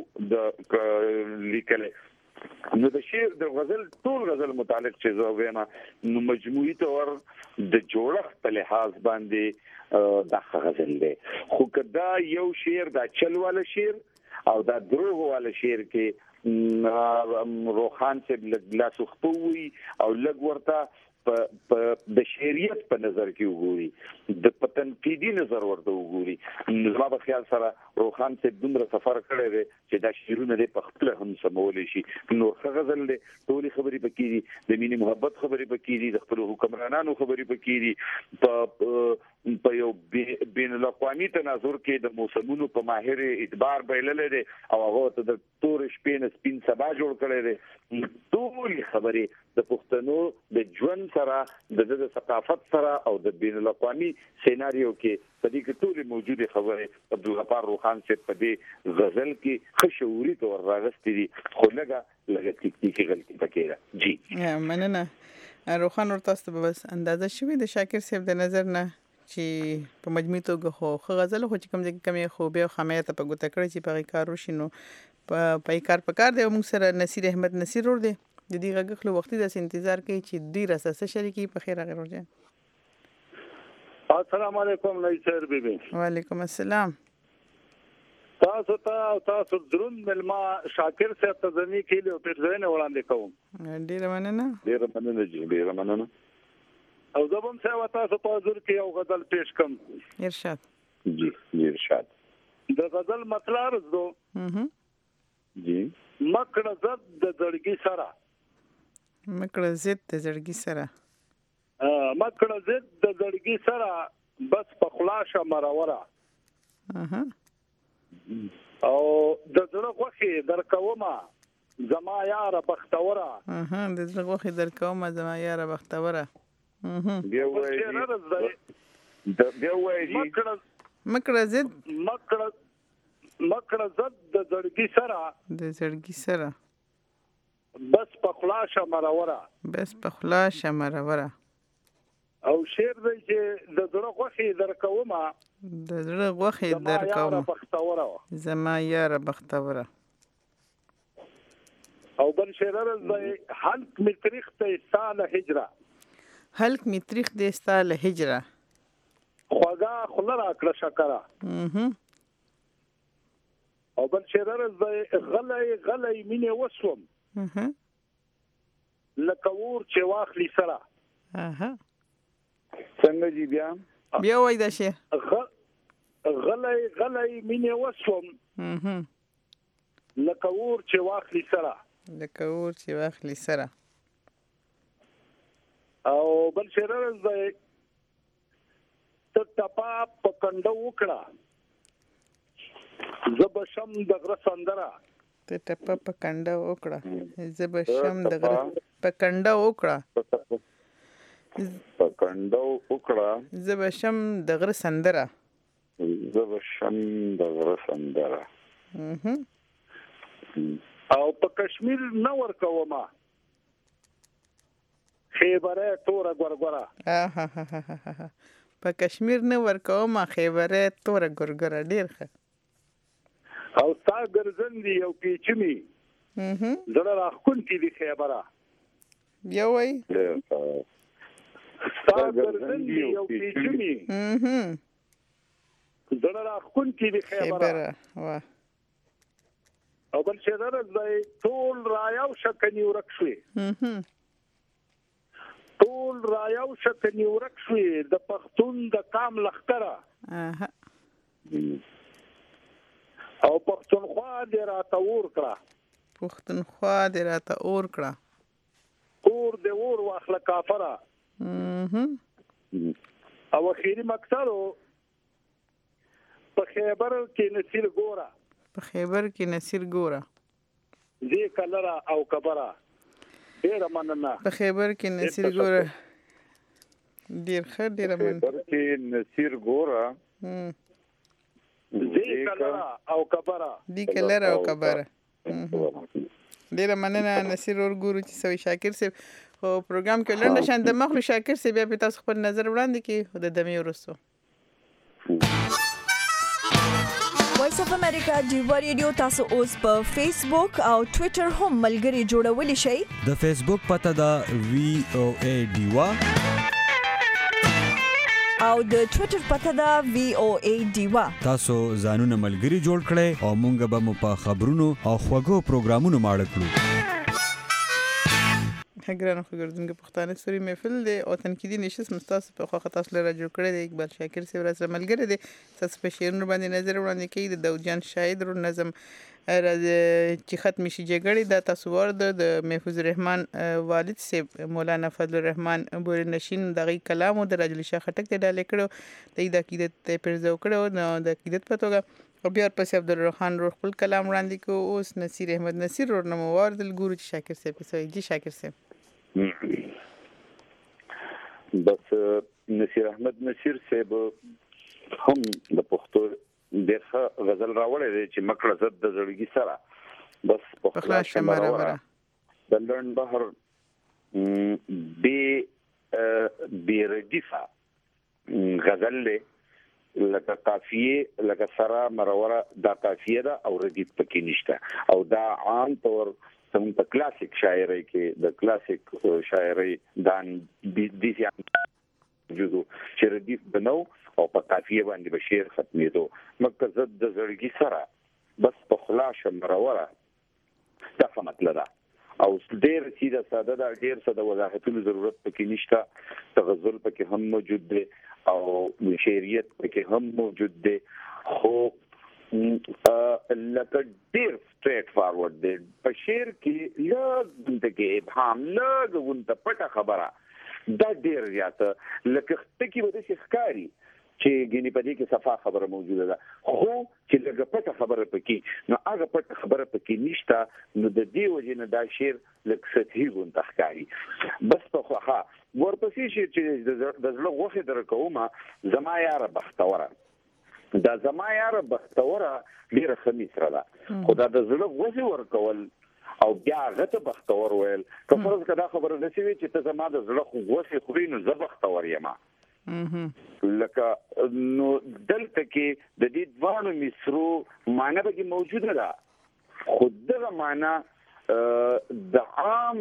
د لیکل نو د شعر د غزل ټول غزل متعلق چې زه وایم نو مجموعي تور د جوړښت په لحاظ باندې دا غزل دی خو کدا یو شعر دا چل والا شعر او دا دروغ والا شعر کې روخان چې لا سختوي او لګ ورته په د شریعت په نظر کې وګوري د پتنقیدی نظر ورته وګوري نو په خیال سره روخان چې دومره سفر کړی دی چې دا شعرونه د خپل هم سمول شي نو غزل له ټولي خبرې پکې دي د مینې محبت خبرې پکې دي د خپل حکمرانانو خبرې پکې دي په په یو بین الاقوامي تناظر کې د موسمونو په ماهر اعتبار بیلل دي او هغه ته د تور شپې نه سپین سبا جوړ کړی دی ټول خبرې د پښتنو د ژوند سره د د ثقافت سره او د بین الاقوامي سيناريو کې په دې کې ټول موجوده خبره عبدالغفار روخان چې په دې غزل کې خشوري تور راغستې دي خو لګه لګه تکنیکی غلطي پکې ده جی مننه روخان ورته تاسو به بس اندازه شوي د شاکر صاحب د نظر نه چې په مجموعي توګه خو خو غزل خو چې کوم ځای کې کمې خوبې او خمیات په ګوته کړی چې په کار وشي نو په پای کار په کار دی موږ سره نصیر احمد نصیر ور دی د دې غږخلو وختي د انتظار کوي چې ډیر اساسه شریکي په خیر غیر ورجه. السلام علیکم نصیر بیبي. وعلیکم السلام. تاسو ته تاسو درون ملما شاکر صاحب ته ځنی کېلو په ځای وړاندې کوم. ډیر مننه. ډیر مننه جی ډیر مننه. او زبم څه وتا سو په حضور کې یو غزل پیش کوم. ارشاد. جی جی ارشاد. د غزل مطلب زو. اها. جی مکړه زد د زړګي سره. مکړه زد د زړګي سره. ا مکړه زد د زړګي سره بس په خلاصه مروره. اها. او د زړه خوخي درکوما زما یاره بختوره. اها د زړه خوخي درکوما زما یاره بختوره. اها بیا وایي بیا وایي مکړه زد مکړه مکړه زد د زړګي سره د زړګي سره بس په خلاصه مروره. بس په خلاصه مروره. او شعر دی چې د زړه خوخي درکوما د زړه غوخي درکوم زما یاره بختوره. او بل شعر دی حلق متریخ ته سال هجره. حلق متریخ د سال هجره. خواږه خلر اکړه شکره. اها. او بل شعر دی غلې غلې مینه وسوم. اها. لکور چې واخلی سره. اها. څنګه جی بیا بیا وای دا شی غلې غلې مینه وسوم. اها. لکور چې واخلی سره. لکور چې واخلی سره. او بل شعر دی ته ټپا پکنده وکړه زب شم د غره سندره. ته ټپا پکنده وکړه زب شم د غره پکنده وکړه پکنده وکړه زب شم د غره سندره. زب شم د غره سندره. اها. او په کشمیر نه ورکوما خیبره تور ګورګورا. اها په کشمیر نه ورکوما خیبره تور ګورګورا. ډیر ښه. او تا ګرځندې یو پیچمی. اها. زړه راخون کې دی خیبره. بیا وای تا ګرځندې یو پیچمی. اها. زړه راخون کې دی خیبره. واه. او بل شعر دی ټول رايو شکنی ورکشوي. اها. ټول رايو شکنی ورکشوي د پښتون د کام لختره. اها. او پښتونخوا دې راته اور کړه. پښتونخوا دې راته اور کړه. اور دې اور واخله کافره. اها. او اخیری مقصد په خیبر کې نصیر ګوره. په خیبر کې نصیر ګوره. دې کلره او کبره. ډیر مننه. په خیبر کې نصیر ګوره. ډیر ښه ډیر مننه. خیبر کې نصیر ګوره. هم. دې کلره او کبره. دې کلره او کبره. ډیر مننه نصیر ور ګورو چې سوي شاکر صاحب او پروګرام کې لنډه شان د مخلو شاکر صاحب بیا په تاسو خپل نظر وړاندې کړي د دمه ورسو. وایس اف امریکا ډیوا ریډیو تاسو اوس په فیسبوک او ټوئیټر هم ملګري جوړولی شئ. د فیسبوک پته دا وی او ای ډیوا او د ټوئیټر پته دا وی او ای ډیوا. تاسو ځانونه ملګري جوړ کړئ او مونږ به مو په خبرونو او خوږو پروګرامونو ماړه کړو. هګرانو خبردونکو پښتانه سوري محفل دی او تنقیدي نشست مستاس په خو خاص لره جوړ کړی دی. اقبال شاکر سره سره ملګری دی. تاسو په شعرونو باندې نظر وړاندې کوي د داودجان شاهد رو نظم چې ختم شي جګړې د تاسو ورد د محفوظ الرحمن والد صاحب مولانا فضل الرحمن بور نشین دغه کلام او د راجل شاه خټک ته ډالې کړو د دې عقیدت ته پرځو کړو نو د عقیدت په توګه او بیا پس عبدالرحمن رو خپل کلام وړاندې کو. اوس نصیر احمد نصیر رو نو ورد ګورو چې شاکر صاحب سوي جی شاکر صاحب. بس نصیر احمد نصیر صاحب هم د پښتو دغه غزل راوړی دی چې مکړه زد د زړګي سره بس په خلاص شماره د لړن بهر به بیردیفه غزل له لکه قافیه لکه سره مروره دا قافیه ده او ردیف پکې نشته او دا عام طور څنګه په کلاسیک شاعرۍ کې د کلاسیک شاعرۍ دان د دې جوړو چې ردیف بنو او په قافیه باندې بشیر ختمېدو مکه زد د زړګي سره بس په خلاص مروره دا څه مطلب ده او ډېر سیده ساده دا ډېر څه د وضاحتونو ضرورت پکې نشته تغزل پکې هم موجود دی او شعریت پکې هم موجود دی خو لکه ډېر سټریټ فارورډ دی په شعر کې لږ د کې ابهام لږ ونته پټه خبره دا ډېر زیاته لکه ټکی به د ښکاری چې ګینه په دې کې صفه خبره موجوده ده خو چې لږه پټه خبره پکې نو هغه پټه خبره پکې نشته نو د دې وجې نه دا شعر لږ سطحي ګونته ښکاري بس په خو ها ورپسې شي چې د زړه غوښه درکومه زما یاره بختوره دا زما یاره بختوره ډیره خمیس را ده خو دا د زړه غوښه ورکول او بیا غته بختور ویل که فرض کړه خبره نشي چې ته زما د زړه غوښه خوري نو زه بختور یم لکه نو دلته کې د دې دوانو مصرو معنی به موجوده ده خود دغه معنی د عام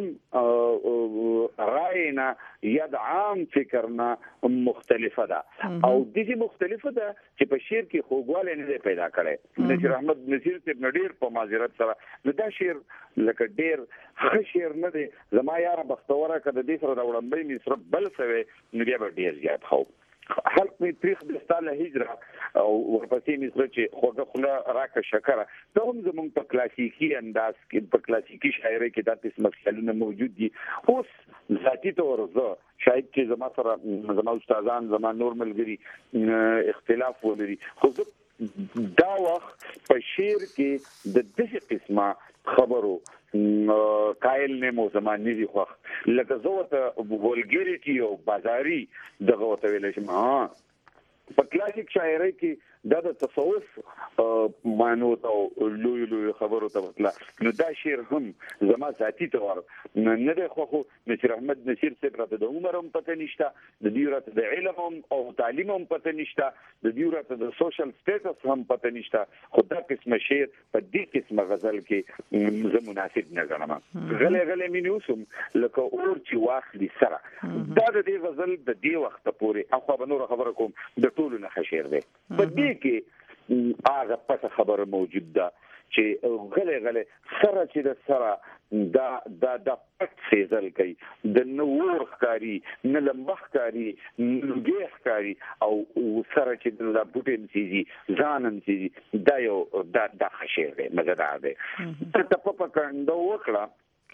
راینا یا د عام فکرنا مختلفه ده او د دې مختلفه ده چې په شعر کې خوګواله نه پیدا کړي نصیر احمد نصیر ته نډیر په معذرت سره نو دا شعر لکه ډیر ښه شعر نه دی زما یاره بختوره کده دې سره د وړاندې مصر بل څه نو بیا ډیر زیات خو خلق می تاریخ د ستاله هجره او ورپسې مصر چې خوږه خله راکه شکره ته هم زموږ په کلاسیکي انداز کې په کلاسیکي شاعرۍ کې دا قسم خیالونه موجود دي اوس ذاتی تور زه شاید چې زما سره زما استادان زما نور ملګري اختلاف ولري خو دا وخت په شعر کې د دغه قسمه خبرو قائل نه مو زمان نيزي خو لکه زوته ولګریټي او بازاري دغه وته ویل شي ما په کلاسیک شاعرۍ کې دا د تصوف مانو ته لوی لوی خبرو ته وتلا نو دا شعر هم زما ذاتی تور نه ده خو نصیر احمد نصیر څخه راته د عمر هم پته نشته د دې راته د علم او تعلیم هم پته نشته د دې راته د سوشل سټیټس هم پته نشته خو دا قسم شعر په دې قسم غزل کې زه مناسب نه ګڼم غلې غلې مينوسم لکه اور چې واخلي سره دا د دې غزل د دې وخت پورې اخو به نور خبره کوم د ټولو نه شعر دی په دې کې هغه پټه خبره موجود ده چې غلې غلې سره چې د سره دا دا د پټ سیزل کوي د نور ښکاری نه لمبخ کاری لږه ښکاری او سره چې د بوټین سيزي ځانن سيزي دا یو دا د خشیر دی مزدار دی ته په پکندو وکړه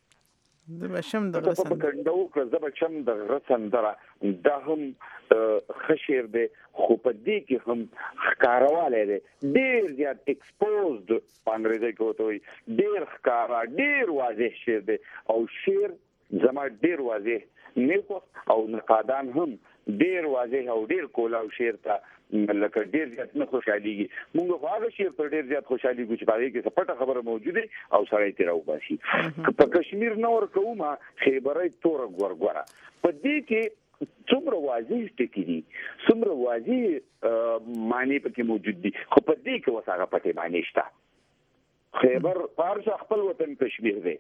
د بشم د غسن په پکندو وکړه د بشم د غسن درا دا هم خشیر دی خو په دې کې هم ښکارواله دی ډیر زیات ایکسپوزد انګریزي کوي ډیر ښکارا ډیر واضح شعر دی او شعر زما ډیر واضح نه او نقادان هم ډیر واضح او ډیر کولاو شعر ته لکه ډیر زیات نه خوشاليږي موږ هغه شعر پر ډیر زیات خوشاليږي چې باندې کې سپټه خبره موجوده او سړی تیر او باسي په کشمیر نور کومه خیبرای تور ګورګورا په دې کې څومره واضح ټکی دي څومره واضح معنی پکې موجود دي خو په دې کې وساغه پټه معنی شته خیبر پارس خپل وطن کشمیر دی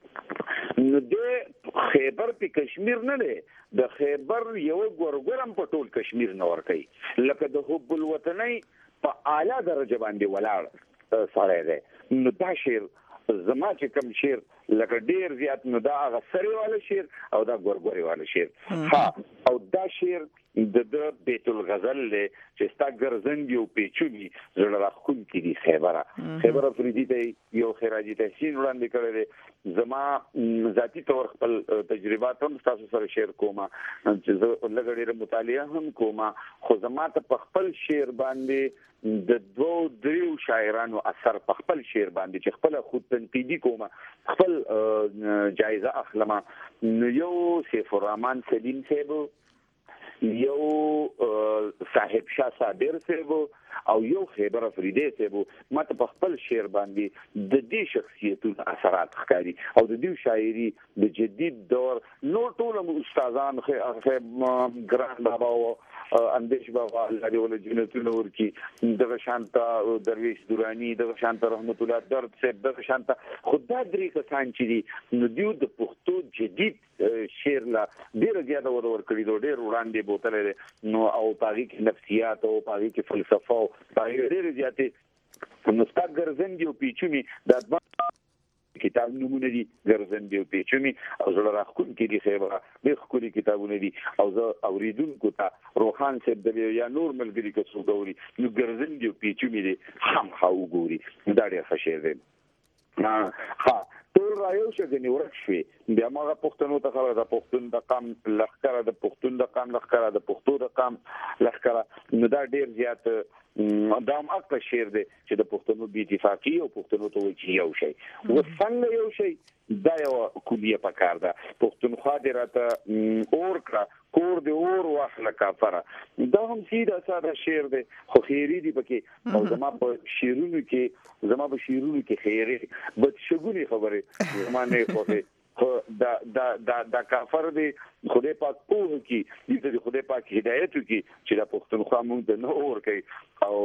نو د خیبر په کشمیر نه دی د خیبر یو ګورګورم په ټول کشمیر نه ور کوي لکه د حب الوطنی په اعلی درجه باندې ولاړ سره دی نو دا شعر زما چې کوم شعر لکه ډیر زیات نو دا هغه سری والا شعر او دا ګورګوري والا شعر ها او دا شعر د بیت الغزل له چې ستا ګرځند یو پیچوي زړه راخون کې دي خیبره خیبره فریدي ته یو خراجي تحسین وړاندې کړی دی زما ذاتی تور خپل تجربات هم تاسو سره شیر کوم چې زه لګړې مطالعه هم کوم خو زما ته په خپل شعر باندې د دوه دریو شاعرانو اثر په خپل شعر باندې چې خپل خود تنقیدی کوم خپل جایزه اخلم یو سیف الرحمن سلیم صاحب یو صاحب شاه صابر صاحب او یو خیبر افریدی سیبو ماته په خپل شعر باندې د دې شخصیتونو اثرات ښکاري او د دې شاعري د جدید دور نو ټول استادان ګران بابا او اندیش بابا الله دې ول جنتونه ورکی د شانتا درویش دورانی د شانتا رحمت الله درد سیب د شانتا خدای درې کسان چې دي نو دیو د پښتو جدید شعر لا ډیر زیاده ور ور کړی دوه ډیر وړاندې بوتل نو او پاغي کې نفسیات او پاغي کې فلسفه او پاغي ډیر زیاتې نو ستاسو ګرځندې او پیچومي د کتاب نمونه دي ګرځندې او پیچومي او زړه راخون کې دي خبره ډېر خوري کتابونه دي او زه اوریدونکو ته روحان سید د یا نور ملګری کې څو غوري نو ګرځندې او پیچومي دي هم هاو ګوري دا ډېر ښه شی دی ها ټول رايو چې د نیورک شوي بیا موږ پښتنو ته خبره د پښتون د قام لخر د پښتون د قام لخر د پښتو د قام لخر نو دا ډیر زیات دا هم اکه شعر دی چې د پښتنو بي اتفاقي او پښتنو ته وایي یو شی و څنګه یو شی دا یو کلیه پکار ده پښتونخوا دې راته اور کړه کور دی اور واخله کافره دا هم سیده ساده شعر دی خو خیری دی پکې او زما په شیرونو کې زما په شیرونو کې خیری بد شګونی خبره زمانه خو دا دا دا دا کافر دی خدای پاک په کی دې خدای پاک هدایت کی چې د پښتونخوا مونږ د نور کوي او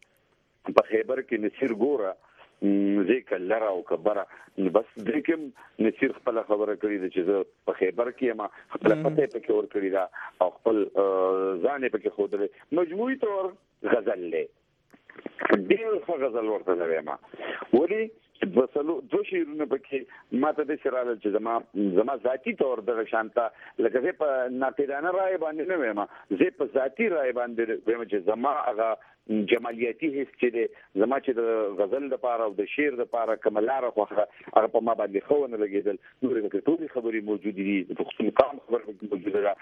په خیبر کې نصیر ګوره ذکر لره او کبره بس دکم نصیر خپل خبره کړی چې زه په خیبر کې ما خپل پته پکې ور کړی دا او خپل ځان پکې خو درې مجموعي تور غزل له ډیر ښه غزل ورته لرم ولی بسلو دو شیرونه پکې ماته د شراله چې زما زما ذاتی تور د شانتا لکه زه په ناقدانه رائے باندې نه وایم زه په ذاتی رائے باندې وایم چې زما هغه جمالیاتي هیڅ چې زما چې د غزل د پاره او د شعر د پاره کملاره خوخه هغه په ما باندې خونه لګیدل نور د ټولي خبرې موجود دي د پښتون قام خبره موجود ده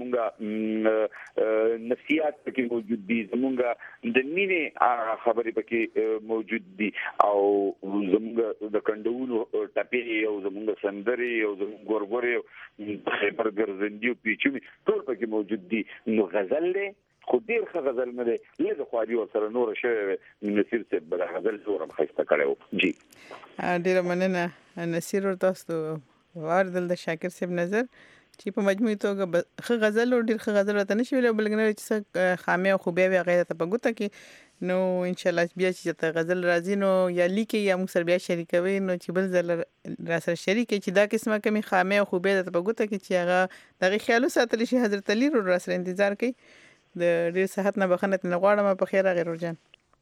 زمونږه نفسیات پکې موجود دي زمونږه د مینې خبرې پکې موجود دي او زمونږ د کندونو ټاپې او زمونږ سندري او زمونږ ګورګوري خبر ګرځندي او پیچومي ټول پکې موجود دي نو غزل له خو ډیر ښه غزل نه دی لږه خواري ورسره نور شوی نصیر صاحب بل غزل زورم خسته کړو جی ډیر مننه نصیر ورتاستو واردل د شاکر صاحب نظر چې په مجموعي توګه ښه غزل او ډیر ښه غزل ورته نشي ویل بلګنه چې خامې او خوبیا وی غیرت په ګوته کې نو ان شاء الله بیا چې ته غزل راځي نو یا لیکي یا موږ سره بیا شریکوي نو چې بل ځل را سره شریکي چې دا قسمه کمی خامې او خوبیا د په ګوته کې چې هغه دغه خیالو ساتل شي حضرت علی را سره انتظار کوي د ډیر صحت نه بخنه نه غواړم په خیر غیر ورجن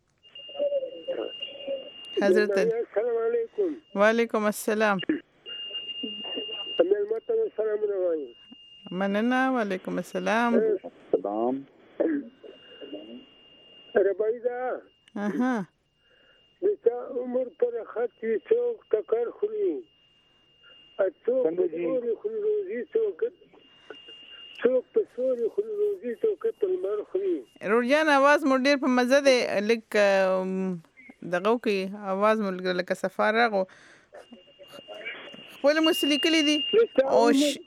حضرت السلام علیکم وعلیکم السلام ملمت السلام علیکم مننه وعلیکم السلام سلام ربایدا اها دا عمر پر خط څوک ټکر خوري څوک څوک خوري روزي څوک څوک په سوري خوري روزي څوک په لمر خوري روجان आवाज مو ډیر په مزه دی لیک دغه کې आवाज مو لکه سفر راغو خپل مسلی کلی دي او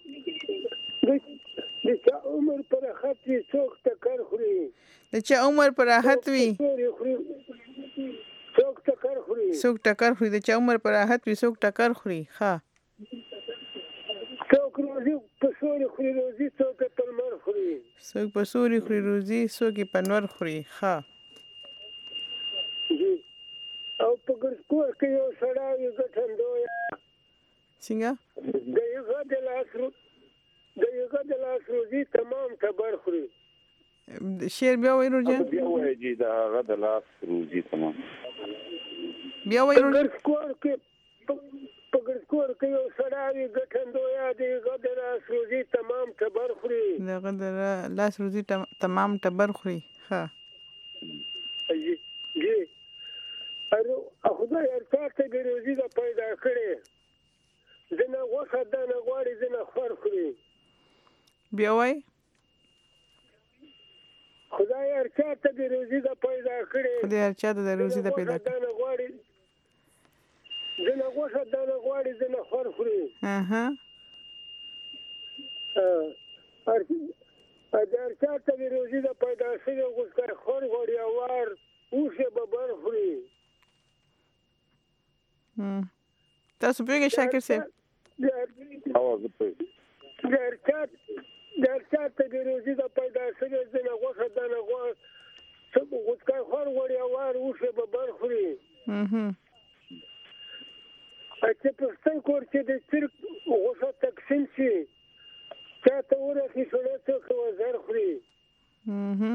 د چا عمر پر خط څوک ټکر خوري د چا عمر پر راحت وي څوک ټکر خوري څوک ټکر خوري د چا عمر پر راحت وي څوک ټکر خوري ها څوک روزي په سوري خوري روزي څوک په لمر خوري څوک په سوري خوري روزي څوک په نور خوري ها او په ګرځکور کې یو سړی ګټندویا څنګه د یو د لاسرو د یو د لاسرو دي تمام تبر خوري شعر بیا وایي روجان بیا وایي چې دا هغه د لاسرو دي تمام بیا وایي روجان ګرځکور کې په ګرځکور کې یو سړی ګټندویا دی یو د لاسرو دي تمام تبر خوري دغه د لاسرو دي تمام تبر خوري ها جی جی اره خدای ارتاته د روزي د پیدا کړي زنه وخت د نه غواړي زنه خور خوري بیا وای خدای ارتاته د روزي د پیدا کړي خدای ارتاته د روزي د پیدا کړي نه غواړي زنه وخت د نه غواړي زنه خور خوري اها ا ارتاته د روزي د پیدا کړي غوښه خور غوړي اوار اوسه به بر خوري تاسو پیږی شاکر صاحب اواز په درچات درچات ته د روزي د پیدا سره د غوښه د غوښه څه وڅکای خور وړي وار اوسه به بر خوري اها اته په ستن کور چې د چرګ غوښه تقسیم شي چاته ورخي شوړه څه وزر خوري اها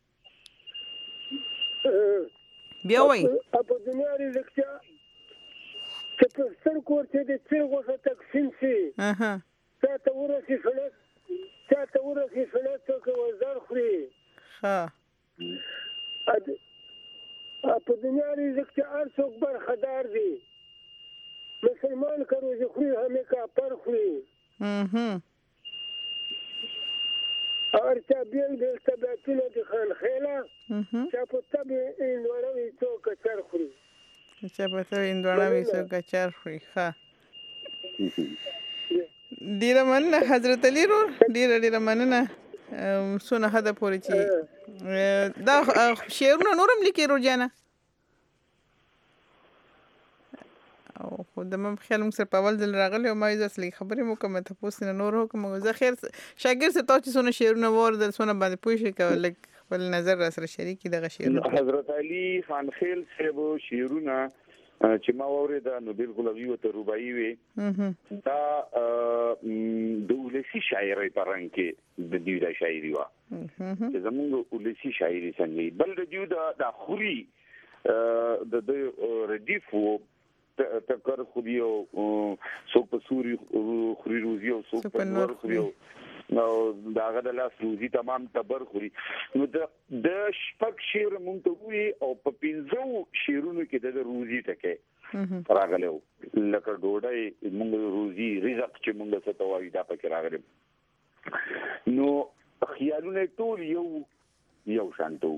بیا وای په دنیا رزق چې په ستن کور چې د چرګ غوښه تقسیم شي اها چاته ورخي شوړه چاته ورخي شوړه څه وزر خوري ها په دنیا رزق چې هر څوک برخدار دي مسلمان کرو چې خوري همې کا پر خوري اها هر چا بیل بیل طبیعتونه د خان خیله چا په طبیع اندوانوي څوک چر خوري چا په طبیع اندوانوي څوک چر خوري ها ډیره مننه حضرت علي رور ډیره ډیره مننه سونه هدا پورې چې دا شعرونه نورم لیکي روزانه او خو د مم خیال موږ سره په اول ځل راغلی او ما یې اصلي خبرې مو کوم ته پوښتنه نه نور وکم زه خیر شاګر څه تاسو څونه شعرونه ورده څونه باندې پوښ کول خپل نظر را سره شریکي دغه شعرونه حضرت علي خان خیل صاحب شعرونه چې ما اوریدا نو بالکل یو ته رباعي وي دا د ولسی شاعري پرنګ کې د دې د شاعري وا چې زموږ ولسی شاعري څنګه بل د دې د خوري د د ردیفو تکر خوري او څوک په سوري خوري روزي او څوک په نور خوري نو داغه د لاس روزي تمام تبر خوري نو د د شپږ شعر مونږ ته وی او په پنځو شعرونو کې د روزي ټکه راغلو لکه ډوډۍ مونږ روزي رزق چې مونږ څه توایي دا پکې راغلی نو خیالونه ټول یو یو شانتو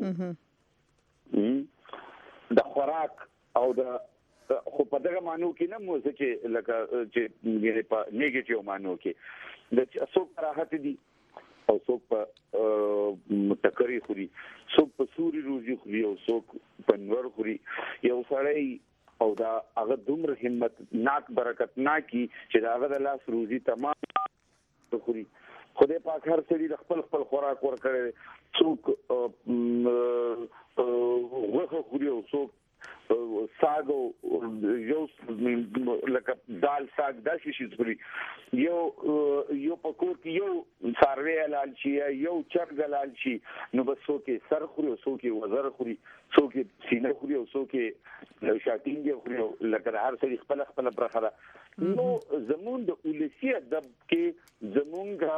د خوراک او د خو په دغه مانو کې نه مو چې لکه چې په نیگیټیو مانو کې د څوک راحت دي او څوک په متکری خوري څوک په سوري روزي خوري او څوک په نور خوري یو سړی او دا هغه دومره همت ناک برکت ناکي چې دا هغه د لاس روزي تمام خوري خدای پاک هر سړي د خپل خپل خوراک ورکړي څوک وغه خوري او څوک ساګو یو لکه دال ساګ د شي خوري یو یو پکور کې یو ساروي لال شي یو چرګ لال شي نو بس څوک سر خوري او څوک وزر خوري څوک سینه خوري او څوک شاتینګ خوري لکه هر څه خپل خپل برخه نو زمون د اولسی ادب کې زمونږه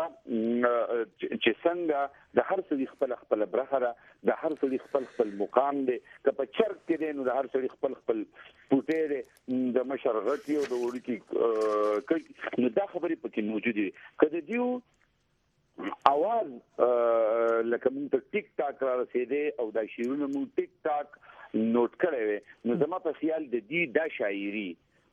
چې څنګه د هر څه خپل خپل برخه د هر څه خپل خپل مقام دی که په چرګ کې دی نو د هر څه خپل خپل پټه دی د مشرغټي او د وړي کې نو دا خبرې پکې موجوده دي کله دیو اواز لکه موږ ته ټیک ټاک را رسیدي او دا شیرونه موږ ټیک ټاک نوٹ کړی نو زما په خیال د دې د شاعري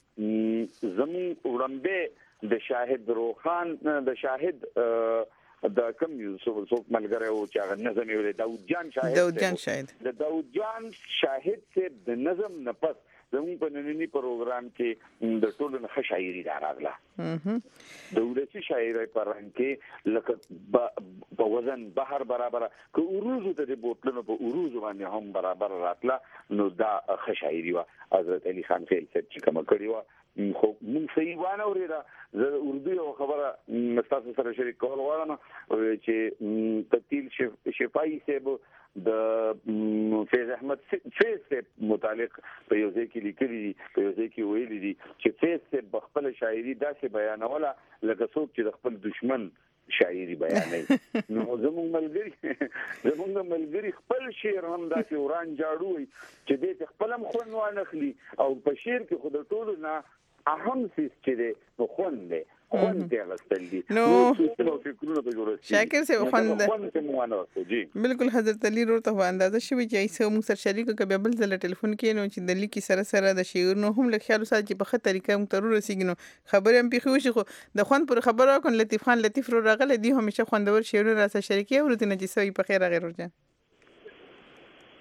زمو وړاندې د شاهد روخان د شاهد د کوم یو څوک ملګری او چې نظم یې داوود جان شاهد داوود جان شاهد د داوود جان شاهد سے د نظم نه پس زموږ په نننی پروګرام کې د ټولو نه شاعري راغله د ولسی شاعري پرنګ کې لکه په وزن بهر برابر که اوروز ته د بوتلونو په اوروز باندې هم برابر راتله نو دا شاعري وا حضرت علي خان خیل چې کوم کړی و خو موږ صحیح وانه ورېدا زه اردو یو خبره تاسو سره شریک کول غواړم چې تبدیل شفای صاحب د فیض احمد فیض صاحب متعلق په یو ځای کې لیکلي په یو ځای کې ویلي دي چې فیض صاحب خپل شاعري داسې بیانوله لکه څوک چې د خپل دشمن شاعري بیانوي نو زموږ ملګری زموږ ملګری خپل شعر هم داسې وران جاړوي چې دې خپل هم خون وانخلي او په شعر کې خود ټولو نه اهم څه چې ده خون ده خون ته غستل دي نو فکرونه به جوړ شي شاکر صاحب خون ده جی بالکل حضرت علي ورته اندازه شوی چې ایسه موږ سره شریک کبه بل ځل ټلیفون کې نو چې د لیکي سره سره د شعر نو هم له خیال سره چې په خه طریقه موږ تر رسیدو نو خبرې هم پیښو شي خو د خون پر خبره کون لطیف خان لطیف رو راغله دی همیشه خوندور شعر را سره شریکي ورته نه چې سوي په خیر غیر ورجه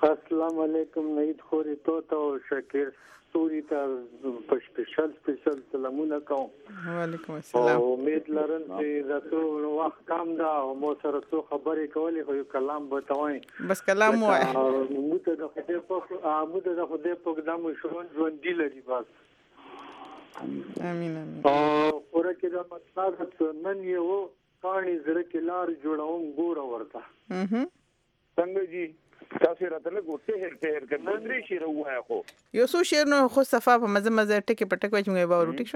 السلام علیکم نید خوري توته او شکر ستوري ته په سپیشل سپیشل سلامونه کوم. وعلیکم السلام. امید لرم چې تاسو وخت کم دا او مو سره څو خبرې کولې خو یو کلام به توای بس کلام وای مو ته د خدای په مو ته د خدای په قدم شون ژوند دی لري بس. امين امين. او ورکه د مطلب نن یو کاڼي زړه کې لار جوړوم ګور ورته. اها څنګه جی تاسو راته له ګوته هر ته کنه درې شي راوای خو یو څو شعر نو خو صفه په مزه مزه ټکی پټک وای چې باور ټیک شو.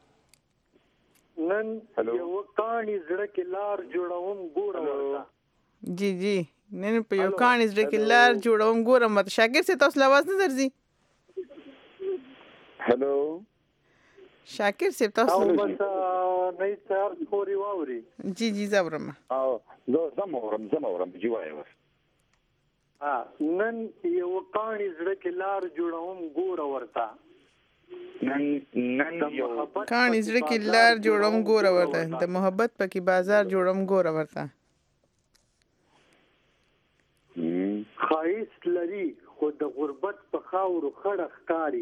نن یو کاڼي زړه کې لار جوړوم ګور ورته. جی جی نن په یو کاڼي زړه کې لار جوړوم ګور مت شاګر سي تاسو لاواز نه درځي. هلو شاکر صاحب تاسو او بس نه تر خوري واوري. جی جی زبرم او زه زمورم زمورم جی وای وس ها نن یو کاڼي زړه کې لار جوړوم ګور ورته. نن نن یو کاڼي زړه کې لار جوړوم ګور ورته د محبت پکې بازار جوړوم ګور ورته. خایست لري خو د غربت په خاورو خړه ښکاری.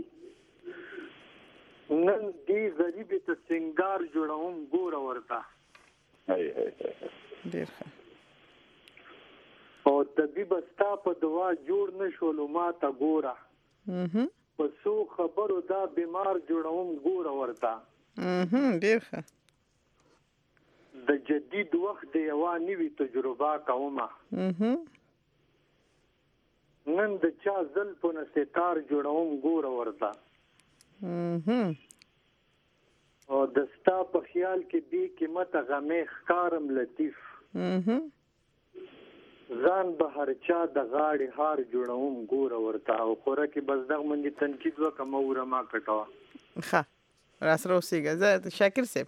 نن دې غریب ته سنگار جوړوم ګور ورته. هاي هاي ډیر ښه. او طبيب ستا په دوا جوړ نشول ما ته ګوره. اها په څو خبرو دا بیمار جوړوم ګور ورته. اها ډیر ښه. د جدید وخت د یو نوې تجربه کومه. اها نن د چا زلفونه ستار جوړوم ګور ورته. اها او د ستا په خیال کې دی قیمت غمې ښکارم لطیف. اها ځان به هر چا د غاړې هار جوړوم ګور ورته. او خوره کې بس دغه منګي تنقید وکم او ما کټوا. ښه راس روسیګه زه شاکر صاحب.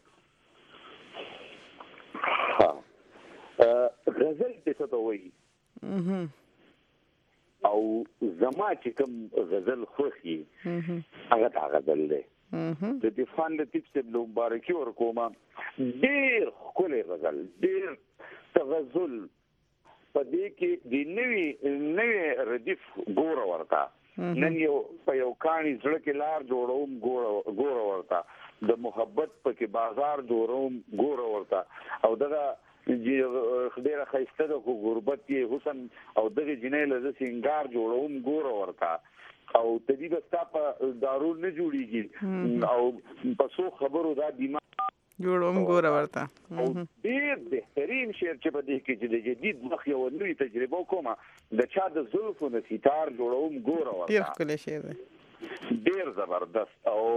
ها غزل څه ته وایي. اها او زما چې کوم غزل خوخي هغه تا غزل دی. اها د دې فن د ټیپس د مبارکي ورکوما ډیر خله غزل ډیر تغزل په دې کې د نوې نوې ردیف ګور ورته. نن یو په یو کاڼي زړه کې لار جوړوم ګور ګور ورته د محبت پکې بازار جوړوم ګور ورته. او دغه ډیره خیسته د غربت یې حسن او دغه جنې له سنگار جوړوم ګور ورته. او طبيب ستا په دارو نه جوړیږي او په څو خبرو دا بیمار جوړوم ګور ورته. ډیر بهترین شعر چې په دې کې چې د جدید مخ یو نوې تجربه کومه د چا د زلفو د ستار جوړوم ګور ورته. ډیر ښکلی شعر دی. ډیر زبردست. او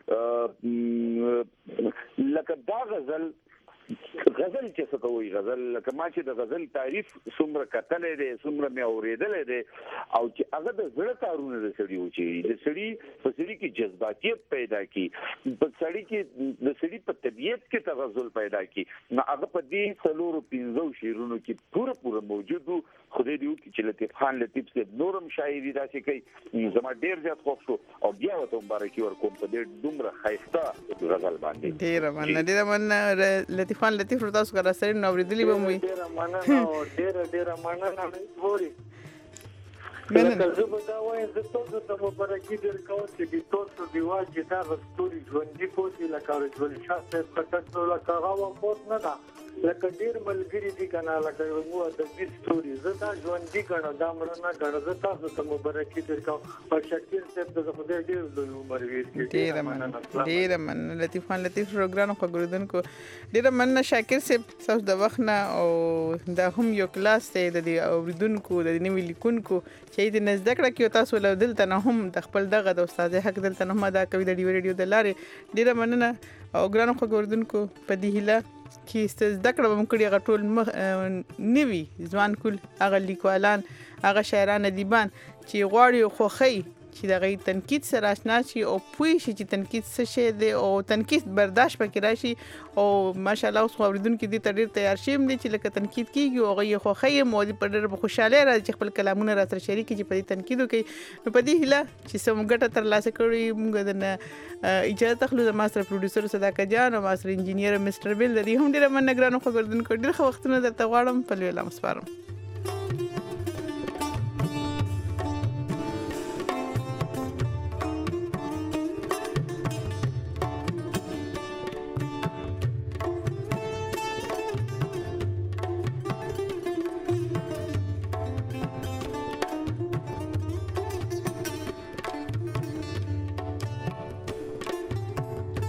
لکه دا غزل غزل چې څه کوي غزل لکه ما چې د غزل تعریف څومره کتلې دي څومره مې اورېدلې دي او چې هغه د زړه کارونه د سړي و چې د سړي په سړي کې جذباتیت پیدا کی په سړي کې د سړي په طبيعت کې تغزل پیدا کی نو هغه په دې څلورو پنځو شعرونو کې پوره پوره موجود خدای دې وکړي چې لطیف خان لطیف صاحب نورم شاعري داسې کوي زما ډیر زیات خوښ شو او بیا ورته مبارکي ورکوم په دې دومره ښایسته غزل باندې. ډیر مننه ډیر مننه لطیف خان لطیف تاسو کرا سره نو ورېدلی به مو. ډیر مننه او ډیر ډیر مننه خوري. مننه زه به دا وایم زه تاسو ته مبارکي درکوم چې تاسو دیوال چې دا غوښتوري ژوندۍ پوتې لکه ژوند شاته کټټ لکه هغه پوت نه ده لکه ډیر ملګری دي کنه لکه یو د دې ستوري زه دا ژوندۍ کنه دا مرنه کنه زه تاسو ته مبارکي درکوم او شکر صاحب د خدای ډیر لوی عمر ورکړي. ډیر مننه ډیر مننه لطیف خان لطیف پروګرام خو ګردونکو ډیر مننه شاکر صاحب تاسو د وخت نه او دا هم یو کلاس ته د اوریدونکو د نوې لیکونکو چې د نزدک را کې تاسو له دلته نه هم د خپل دغه د استاد حق دلته نه هم دا کوي د ډیو ریډیو د لارې ډیر مننه او ګرانو خو ګردونکو په دې هیله چې ستاسو ذکر به مکړي غټول نوی ځوان کول هغه لیکوالان هغه شاعران ادیبان چې غواړي خوخی چې دغه تنقید سره آشنا شي او پوه شي چې تنقید څه شی دی او تنقید برداشت پکې راشي او ماشاءالله اوس اوریدونکو دې ته ډیر تیار شیم دي چې لکه تنقید کیږي او هغه خوخی مو دې په ډیر خوشاله راځي چې خپل کلامونه را سره شریک چې په دې تنقید کوي نو په دې هیله چې سم ګټه تر لاسه کړی موږ د اجازه تخلو د ماستر پروډوسر صداقت جان او ماستر انجینیر مستر بیل د دې هم ډیر مننه ګرانو خبردون کو ډیر وختونه درته غواړم په لوی لمس پارم.